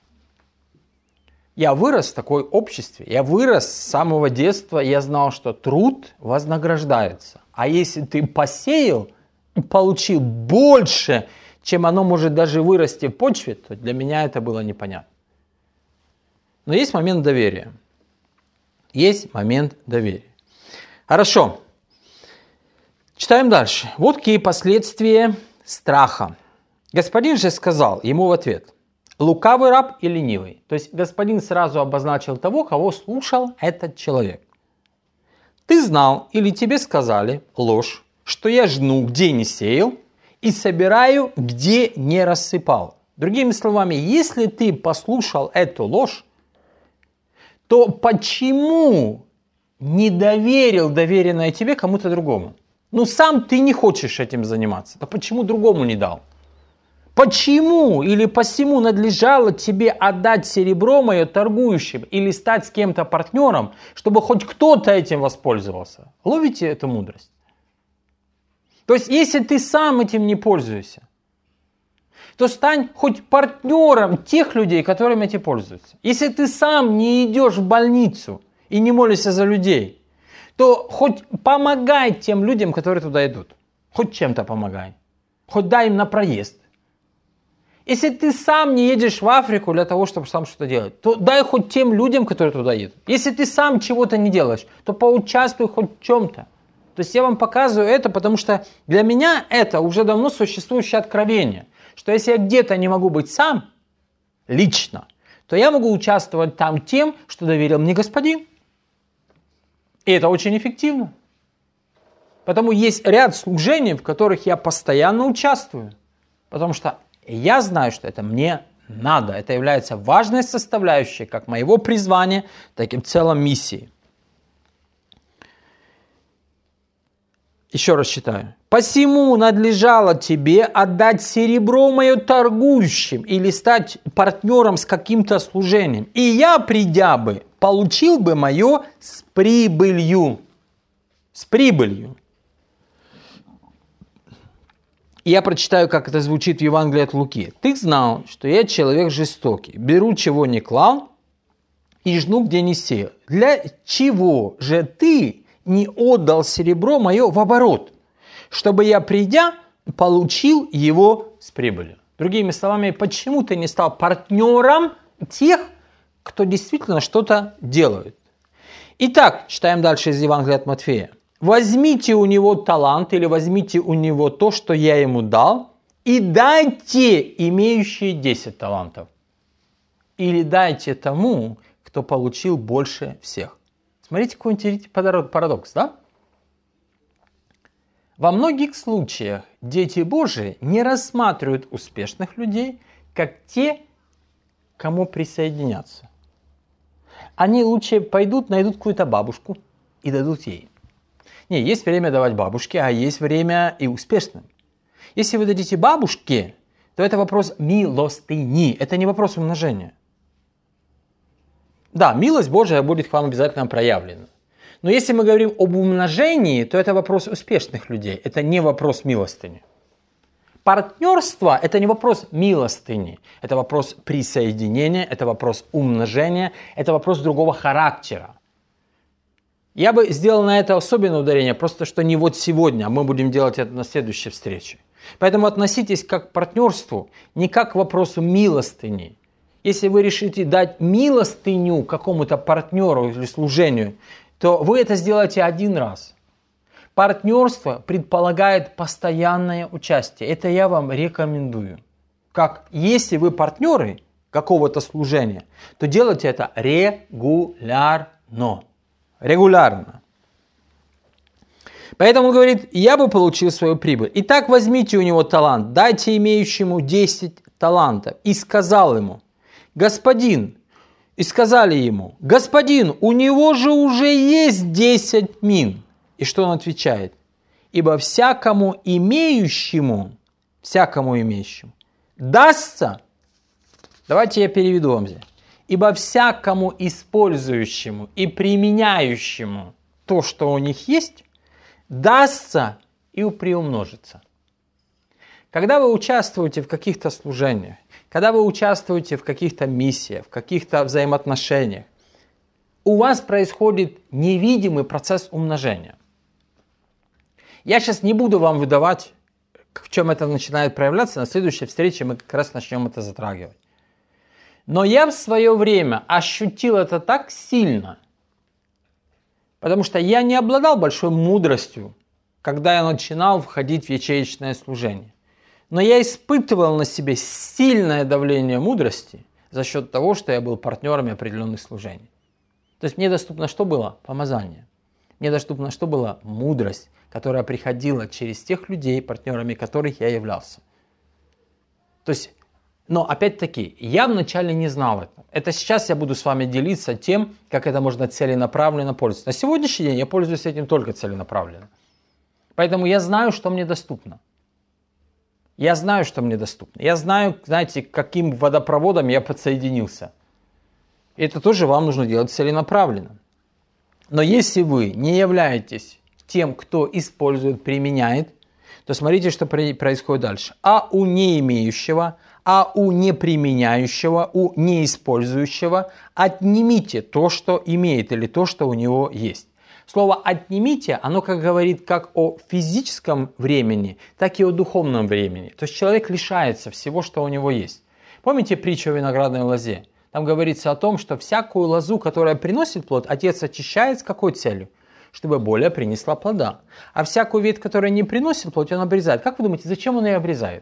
S1: Я вырос в такой обществе, я вырос с самого детства, я знал, что труд вознаграждается. А если ты посеял и получил больше, чем оно может даже вырасти в почве, то для меня это было непонятно. Но есть момент доверия. Есть момент доверия. Хорошо. Читаем дальше. Вот какие последствия страха. Господин же сказал ему в ответ: лукавый раб и ленивый. То есть господин сразу обозначил того, кого слушал этот человек. Ты знал или тебе сказали ложь, что я жну, где не сеял, и собираю, где не рассыпал. Другими словами, если ты послушал эту ложь, то почему не доверил доверенное тебе кому-то другому? Ну сам ты не хочешь этим заниматься, то почему другому не дал? Почему или посему надлежало тебе отдать серебро мое торгующим или стать с кем-то партнером, чтобы хоть кто-то этим воспользовался? Ловите эту мудрость? То есть, если ты сам этим не пользуешься, то стань хоть партнером тех людей, которыми этим пользуются. Если ты сам не идешь в больницу и не молишься за людей, то хоть помогай тем людям, которые туда идут. Хоть чем-то помогай. Хоть дай им на проезд. Если ты сам не едешь в Африку для того, чтобы сам что-то делать, то дай хоть тем людям, которые туда едут. Если ты сам чего-то не делаешь, то поучаствуй хоть в чем-то. То есть я вам показываю это, потому что для меня это уже давно существующее откровение. Что если я где-то не могу быть сам, лично, то я могу участвовать там тем, что доверил мне Господин. И это очень эффективно. Потому есть ряд служений, в которых я постоянно участвую. Потому что я знаю, что это мне надо. Это является важной составляющей как моего призвания, так и в целом миссии. Еще раз читаю. «Посему надлежало тебе отдать серебро мое торгующим или стать партнером с каким-то служением. И я, придя бы, получил бы мое с прибылью». С прибылью. И я прочитаю, как это звучит в Евангелии от Луки. «Ты знал, что я человек жестокий, беру, чего не клал, и жну, где не сеял. Для чего же ты не отдал серебро мое в оборот, чтобы я, придя, получил его с прибылью?» Другими словами, почему ты не стал партнером тех, кто действительно что-то делает? Итак, читаем дальше из Евангелия от Матфея. «Возьмите у него талант или возьмите у него то, что я ему дал, и дайте имеющие 10 талантов. Или дайте тому, кто получил больше всех». Смотрите, какой интересный парадокс, да? Во многих случаях дети Божии не рассматривают успешных людей как те, кому присоединяться. Они лучше пойдут, найдут какую-то бабушку и дадут ей. Не, есть время давать бабушке, а есть время и успешным. Если вы дадите бабушке, то это вопрос милостыни, это не вопрос умножения. Да, милость Божия будет к вам обязательно проявлена. Но если мы говорим об умножении, то это вопрос успешных людей, это не вопрос милостыни. Партнерство – это не вопрос милостыни, это вопрос присоединения, это вопрос умножения, это вопрос другого характера. Я бы сделал на это особенное ударение, просто что не вот сегодня, а мы будем делать это на следующей встрече. Поэтому относитесь как к партнерству, не как к вопросу милостыни. Если вы решите дать милостыню какому-то партнеру или служению, то вы это сделаете один раз. Партнерство предполагает постоянное участие. Это я вам рекомендую. Как если вы партнеры какого-то служения, то делайте это регулярно. Регулярно. Поэтому он говорит, я бы получил свою прибыль. Итак, возьмите у него талант, дайте имеющему 10 талантов. И сказал ему, господин, и сказали ему, господин, у него же уже есть 10 мин. И что он отвечает? Ибо всякому имеющему, дастся, давайте я переведу вам здесь. Ибо всякому использующему и применяющему то, что у них есть, дастся и приумножится. Когда вы участвуете в каких-то служениях, когда вы участвуете в каких-то миссиях, в каких-то взаимоотношениях, у вас происходит невидимый процесс умножения. Я сейчас не буду вам выдавать, в чем это начинает проявляться. На следующей встрече мы как раз начнем это затрагивать. Но я в свое время ощутил это так сильно, потому что я не обладал большой мудростью, когда я начинал входить в ячеечное служение. Но я испытывал на себе сильное давление мудрости за счет того, что я был партнером определенных служений. То есть мне доступно что было? Помазание. Мне доступно что было? Мудрость, которая приходила через тех людей, партнерами которых я являлся. То есть, но опять-таки, я вначале не знал это. Это сейчас я буду с вами делиться тем, как это можно целенаправленно пользоваться. На сегодняшний день я пользуюсь этим только целенаправленно. Поэтому я знаю, что мне доступно. Я знаю, что мне доступно. Я знаю, знаете, каким водопроводом я подсоединился. И это тоже вам нужно делать целенаправленно. Но если вы не являетесь тем, кто использует, применяет, то смотрите, что происходит дальше. А у не имеющего, а у не применяющего, у не использующего отнимите то, что имеет, или то, что у него есть. Слово «отнимите», оно как говорит как о физическом времени, так и о духовном времени. То есть человек лишается всего, что у него есть. Помните притчу о виноградной лозе? Там говорится о том, что всякую лозу, которая приносит плод, отец очищает с какой целью? Чтобы более принесла плода. А всякую ветвь, которая не приносит плод, он обрезает. Как вы думаете, зачем он ее обрезает?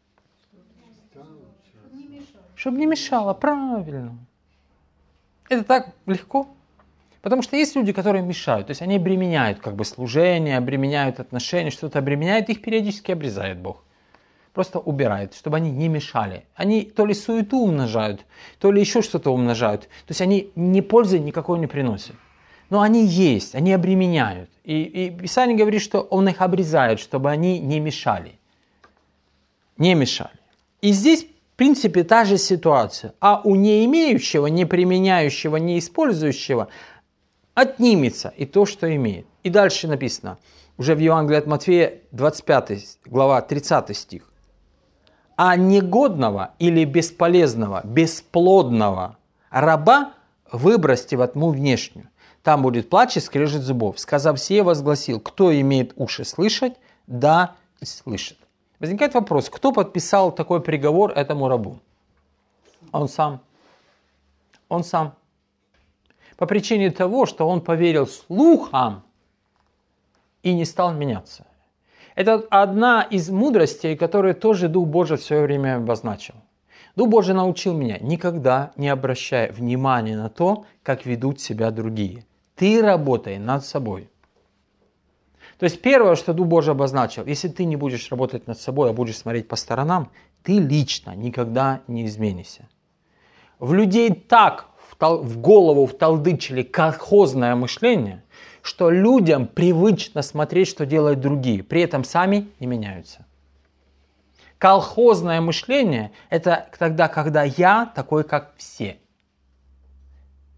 S1: Чтобы не мешало, правильно. Это так легко. Потому что есть люди, которые мешают. То есть они обременяют как бы служение, обременяют отношения, что-то обременяет, их периодически обрезает Бог. Просто убирает, чтобы они не мешали. Они то ли суету умножают, то ли еще что-то умножают. То есть они ни пользы никакой не приносят. Но они есть, они обременяют. И Писание говорит, что Он их обрезает, чтобы они не мешали. Не мешали. И здесь, в принципе, та же ситуация. А у не имеющего, не применяющего, не использующего отнимется и то, что имеет. И дальше написано, уже в Евангелии от Матфея, 25 глава, 30 стих. А негодного или бесполезного, бесплодного раба выбросьте во тьму внешнюю. Там будет плач и скрежет зубов. Сказав сие, возгласил, кто имеет уши слышать, да слышит. Возникает вопрос, кто подписал такой приговор этому рабу? Он сам. Он сам. По причине того, что он поверил слухам и не стал меняться. Это одна из мудростей, которые тоже Дух Божий в свое время обозначил. Дух Божий научил меня никогда не обращай внимания на то, как ведут себя другие. Ты работай над собой. То есть первое, что Дух Божий обозначил, если ты не будешь работать над собой, а будешь смотреть по сторонам, ты лично никогда не изменишься. В людей так в голову вталдычили колхозное мышление, что людям привычно смотреть, что делают другие, при этом сами не меняются. Колхозное мышление – это тогда, когда я такой, как все.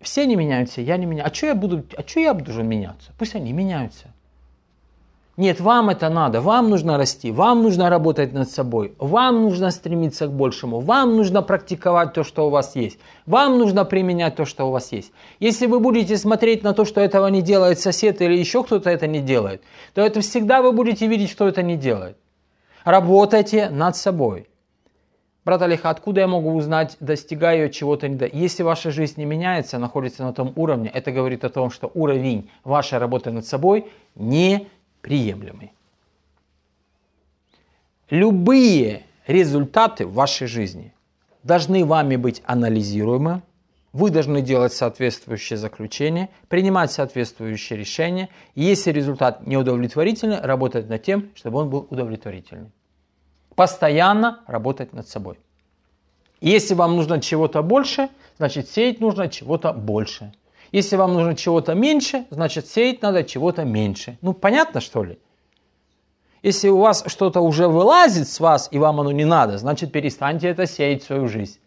S1: все не меняются, я не меняюсь. А что я буду меняться? Пусть они меняются. Нет, вам это надо, вам нужно расти, вам нужно работать над собой, вам нужно стремиться к большему, вам нужно практиковать то, что у вас есть, вам нужно применять то, что у вас есть. Если вы будете смотреть на то, что этого не делает сосед или еще кто-то это не делает, то это всегда вы будете видеть, кто это не делает. Работайте над собой. Брат Олег, откуда я могу узнать, достигаю чего-то? Если ваша жизнь не меняется, находится на том уровне, это говорит о том, что уровень вашей работы над собой неприемлемый. Любые результаты в вашей жизни должны вами быть анализируемы, вы должны делать соответствующие заключения, принимать соответствующие решения. И если результат неудовлетворительный, работать над тем, чтобы он был удовлетворительный. Постоянно работать над собой. Если вам нужно чего-то больше, значит сеять нужно чего-то больше. Если вам нужно чего-то меньше, значит сеять надо чего-то меньше. Ну понятно, что ли? Если у вас что-то уже вылазит с вас и вам оно не надо, значит перестаньте это сеять в свою жизнь.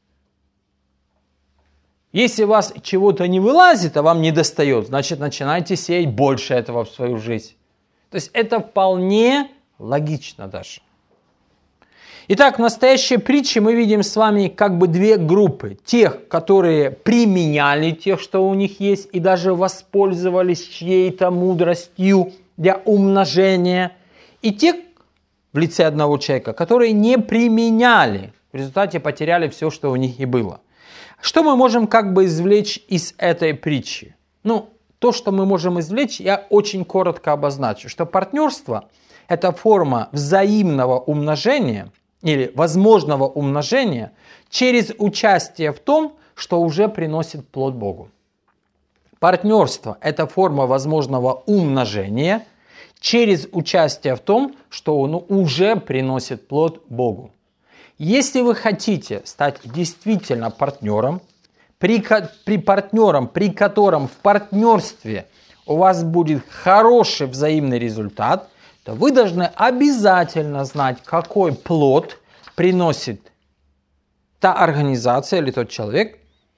S1: Если у вас чего-то не вылазит, а вам не достает, значит начинайте сеять больше этого в свою жизнь. То есть это вполне логично даже. Итак, в настоящей притче мы видим с вами как бы две группы. Тех, которые применяли тех, что у них есть, и даже воспользовались чьей-то мудростью для умножения. И тех, в лице одного человека, которые не применяли, в результате потеряли все, что у них и было. Что мы можем как бы извлечь из этой притчи? Ну, то, что мы можем извлечь, я очень коротко обозначу, что партнерство – это форма взаимного умножения, или возможного умножения через участие в том, что уже приносит плод Богу. Партнерство – это форма возможного умножения через участие в том, что оно уже приносит плод Богу. Если вы хотите стать действительно партнером, при котором в партнерстве у вас будет хороший взаимный результат, то вы должны обязательно знать, какой плод приносит та организация или тот человек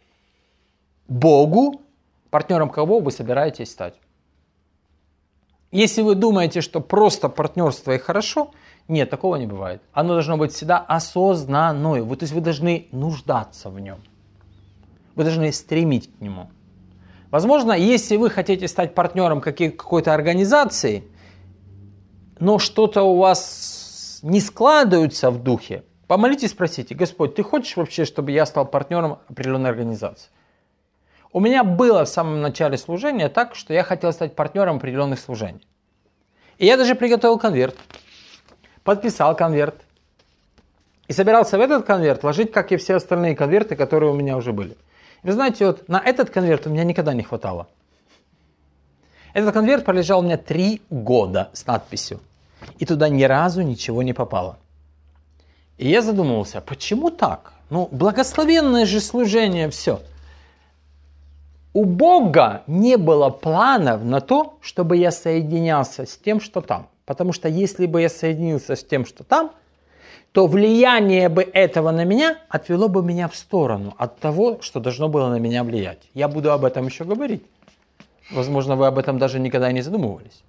S1: Богу, партнером кого вы собираетесь стать. Если вы думаете, что просто партнерство и хорошо, нет, такого не бывает. Оно должно быть всегда осознанное. То есть вы должны нуждаться в нем. Вы должны стремить к нему. Возможно, если вы хотите стать партнером какой-то организации, но что-то у вас не складывается в духе, помолитесь, спросите: Господь, ты хочешь вообще, чтобы я стал партнером определенной организации? У меня было в самом начале служения так, что я хотел стать партнером определенных служений. И я даже приготовил конверт, подписал конверт и собирался в этот конверт ложить, как и все остальные конверты, которые у меня уже были. Вы знаете, вот на этот конверт у меня никогда не хватало. Этот конверт пролежал у меня 3 года с надписью. И туда ни разу ничего не попало. И я задумался, почему так? Ну, благословенное же служение, все. У Бога не было планов на то, чтобы я соединялся с тем, что там. Потому что если бы я соединился с тем, что там, то влияние бы этого на меня отвело бы меня в сторону от того, что должно было на меня влиять. Я буду об этом еще говорить. Возможно, вы об этом даже никогда не задумывались.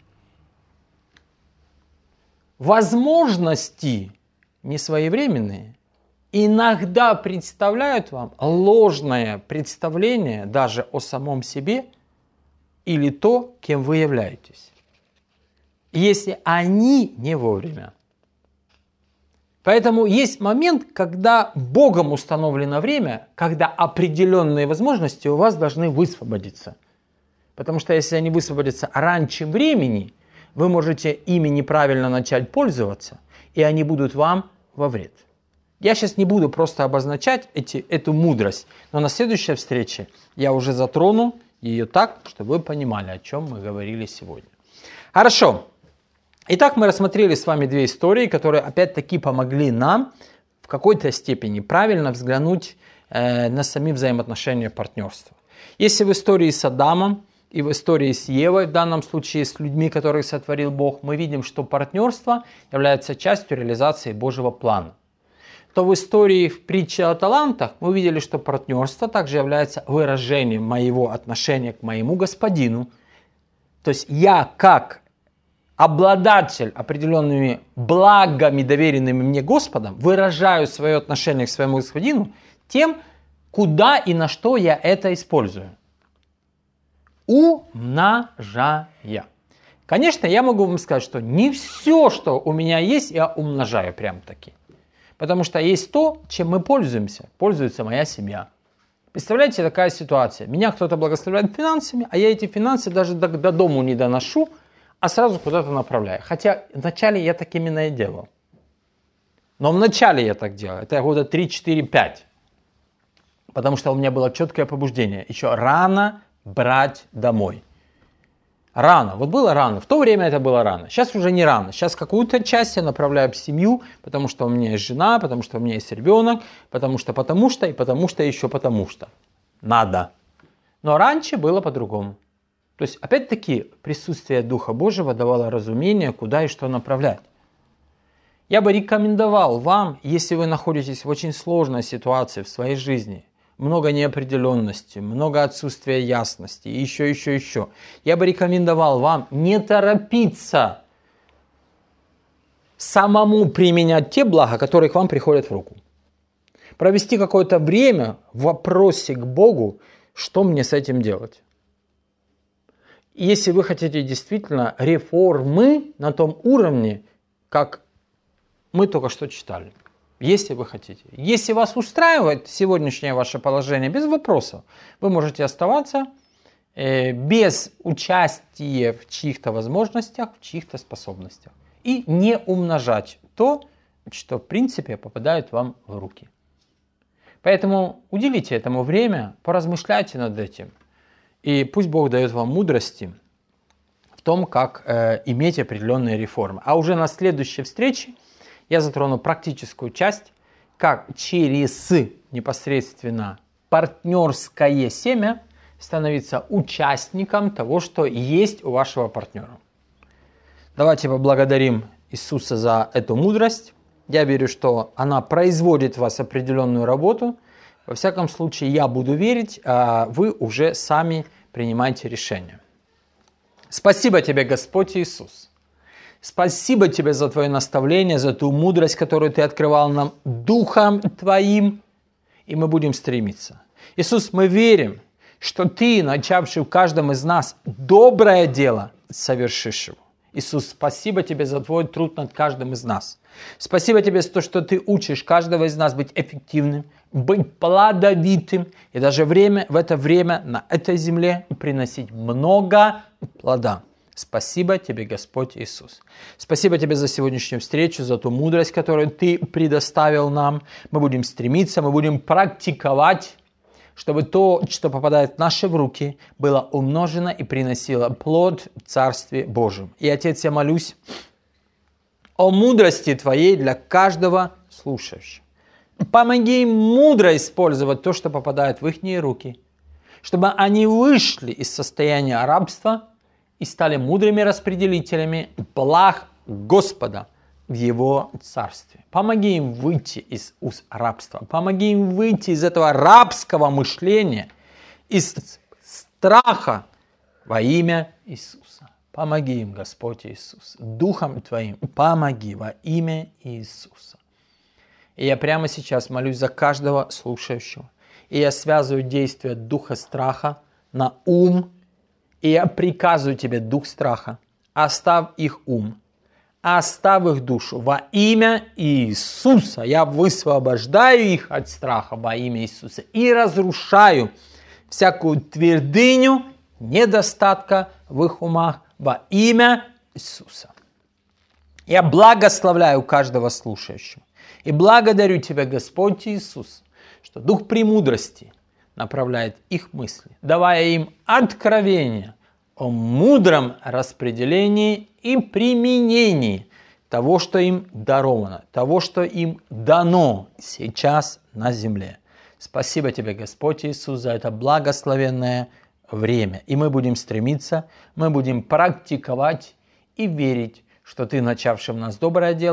S1: Возможности несвоевременные иногда представляют вам ложное представление даже о самом себе или то, кем вы являетесь, если они не вовремя. Поэтому есть момент, когда Богом установлено время, когда определенные возможности у вас должны высвободиться. Потому что если они высвободятся раньше времени, вы можете ими неправильно начать пользоваться, и они будут вам во вред. Я сейчас не буду просто обозначать эту мудрость, но на следующей встрече я уже затрону ее так, чтобы вы понимали, о чем мы говорили сегодня. Хорошо. Итак, мы рассмотрели с вами 2 истории, которые опять-таки помогли нам в какой-то степени правильно взглянуть на сами взаимоотношения партнерства. Если в истории с Адамом и в истории с Евой, в данном случае с людьми, которых сотворил Бог, мы видим, что партнерство является частью реализации Божьего плана. то в истории в притче о талантах мы увидели, что партнерство также является выражением моего отношения к моему господину. То есть я как обладатель определенными благами, доверенными мне Господом, выражаю свое отношение к своему господину тем, куда и на что я это использую. Умножая. Конечно, я могу вам сказать, что не все, что у меня есть, я умножаю прям таки. Потому что есть то, чем мы пользуемся. Пользуется моя семья. Представляете, такая ситуация. Меня кто-то благословляет финансами, а я эти финансы даже до дому не доношу, а сразу куда-то направляю. Хотя вначале я так именно и делал. Но вначале я так делал. Это года 3, 4, 5. Потому что у меня было четкое побуждение. Еще рано брать домой. Рано. Вот было рано. В то время это было рано. Сейчас уже не рано. Сейчас какую-то часть я направляю в семью, потому что у меня есть жена, потому что у меня есть ребенок, потому что, и потому что, еще потому что. Надо. Но раньше было по-другому. То есть, опять-таки, присутствие Духа Божьего давало разумение, куда и что направлять. Я бы рекомендовал вам, если вы находитесь в очень сложной ситуации в своей жизни, много неопределенности, много отсутствия ясности, и еще. Я бы рекомендовал вам не торопиться самому применять те блага, которые к вам приходят в руку. Провести какое-то время в вопросе к Богу, что мне с этим делать. Если вы хотите действительно реформы на том уровне, как мы только что читали. Если вы хотите. Если вас устраивает сегодняшнее ваше положение, без вопросов, вы можете оставаться без участия в чьих-то возможностях, в чьих-то способностях. И не умножать то, что в принципе попадает вам в руки. Поэтому уделите этому время, поразмышляйте над этим. И пусть Бог дает вам мудрости в том, как иметь определенные реформы. А уже на следующей встрече я затрону практическую часть, как через непосредственно партнерское семя становиться участником того, что есть у вашего партнера. Давайте поблагодарим Иисуса за эту мудрость. Я верю, что она производит в вас определенную работу. Во всяком случае, я буду верить, а вы уже сами принимайте решение. Спасибо тебе, Господь Иисус. Спасибо тебе за твое наставление, за ту мудрость, которую ты открывал нам Духом твоим, и мы будем стремиться. Иисус, мы верим, что ты, начавший в каждом из нас доброе дело, совершишь его. Иисус, спасибо тебе за твой труд над каждым из нас. Спасибо тебе за то, что ты учишь каждого из нас быть эффективным, быть плодовитым, и даже в это время на этой земле приносить много плода. Спасибо тебе, Господь Иисус. Спасибо тебе за сегодняшнюю встречу, за ту мудрость, которую ты предоставил нам. Мы будем стремиться, мы будем практиковать, чтобы то, что попадает в наши руки, было умножено и приносило плод в Царстве Божьем. И, Отец, я молюсь о мудрости Твоей для каждого слушающего. Помоги им мудро использовать то, что попадает в их руки, чтобы они вышли из состояния рабства и стали мудрыми распределителями благ Господа в Его Царстве. Помоги им выйти из уз рабства. Помоги им выйти из этого рабского мышления, из страха во имя Иисуса. Помоги им, Господь Иисус. Духом Твоим помоги во имя Иисуса. И я прямо сейчас молюсь за каждого слушающего. И я связываю действие духа страха на ум. И я приказываю тебе, дух страха, оставь их ум, оставь их душу во имя Иисуса. Я высвобождаю их от страха во имя Иисуса и разрушаю всякую твердыню недостатка в их умах во имя Иисуса. Я благословляю каждого слушающего и благодарю тебя, Господь Иисус, что дух премудрости направляет их мысли, давая им откровение о мудром распределении и применении того, что им даровано, того, что им дано сейчас на земле. Спасибо тебе, Господь Иисус, за это благословенное время. И мы будем стремиться, мы будем практиковать и верить, что ты, начавший в нас доброе дело,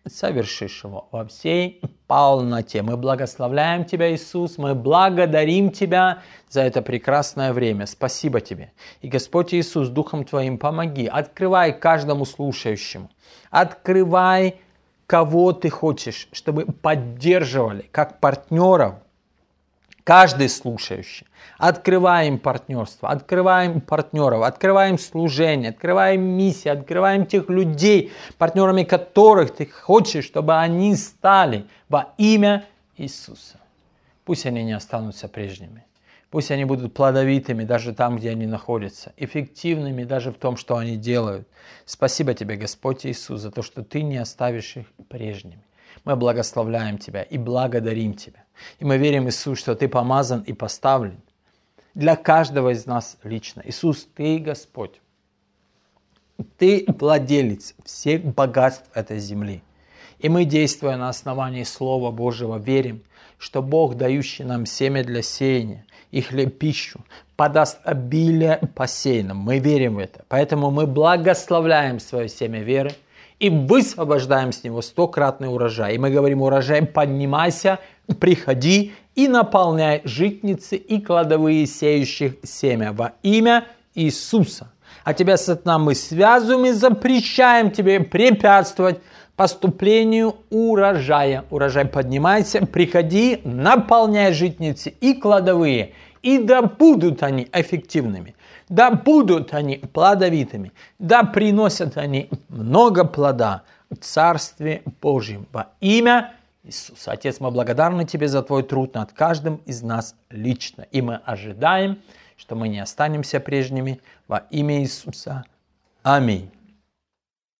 S1: совершишь его во всей полноте. Мы благословляем Тебя, Иисус, мы благодарим Тебя за это прекрасное время. Спасибо Тебе. И Господь Иисус, Духом Твоим помоги, открывай каждому слушающему, открывай, кого Ты хочешь, чтобы поддерживали, как партнеров, каждый слушающий. Открываем партнерство, открываем партнеров, открываем служение, открываем миссии, открываем тех людей, партнерами которых Ты хочешь, чтобы они стали во имя Иисуса. Пусть они не останутся прежними. Пусть они будут плодовитыми даже там, где они находятся, эффективными даже в том, что они делают. Спасибо Тебе, Господь Иисус, за то, что Ты не оставишь их прежними. Мы благословляем Тебя и благодарим Тебя. И мы верим, Иисус, что Ты помазан и поставлен для каждого из нас лично. Иисус, Ты Господь. Ты владелец всех богатств этой земли. И мы, действуя на основании Слова Божьего, верим, что Бог, дающий нам семя для сеяния и хлеб пищу, подаст обилие посеянным. Мы верим в это. Поэтому мы благословляем свое семя веры и высвобождаем с него 100-кратный урожай. И мы говорим: урожай, поднимайся, приходи и наполняй житницы и кладовые сеющих семя во имя Иисуса. А тебя, сатана, мы связываем и запрещаем тебе препятствовать поступлению урожая. Урожай, поднимайся, приходи, наполняй житницы и кладовые, и да будут они эффективными, да будут они плодовитыми, да приносят они много плода в Царстве Божьем во имя Иисуса. Отец, мы благодарны Тебе за Твой труд над каждым из нас лично, и мы ожидаем, что мы не останемся прежними во имя Иисуса. Аминь.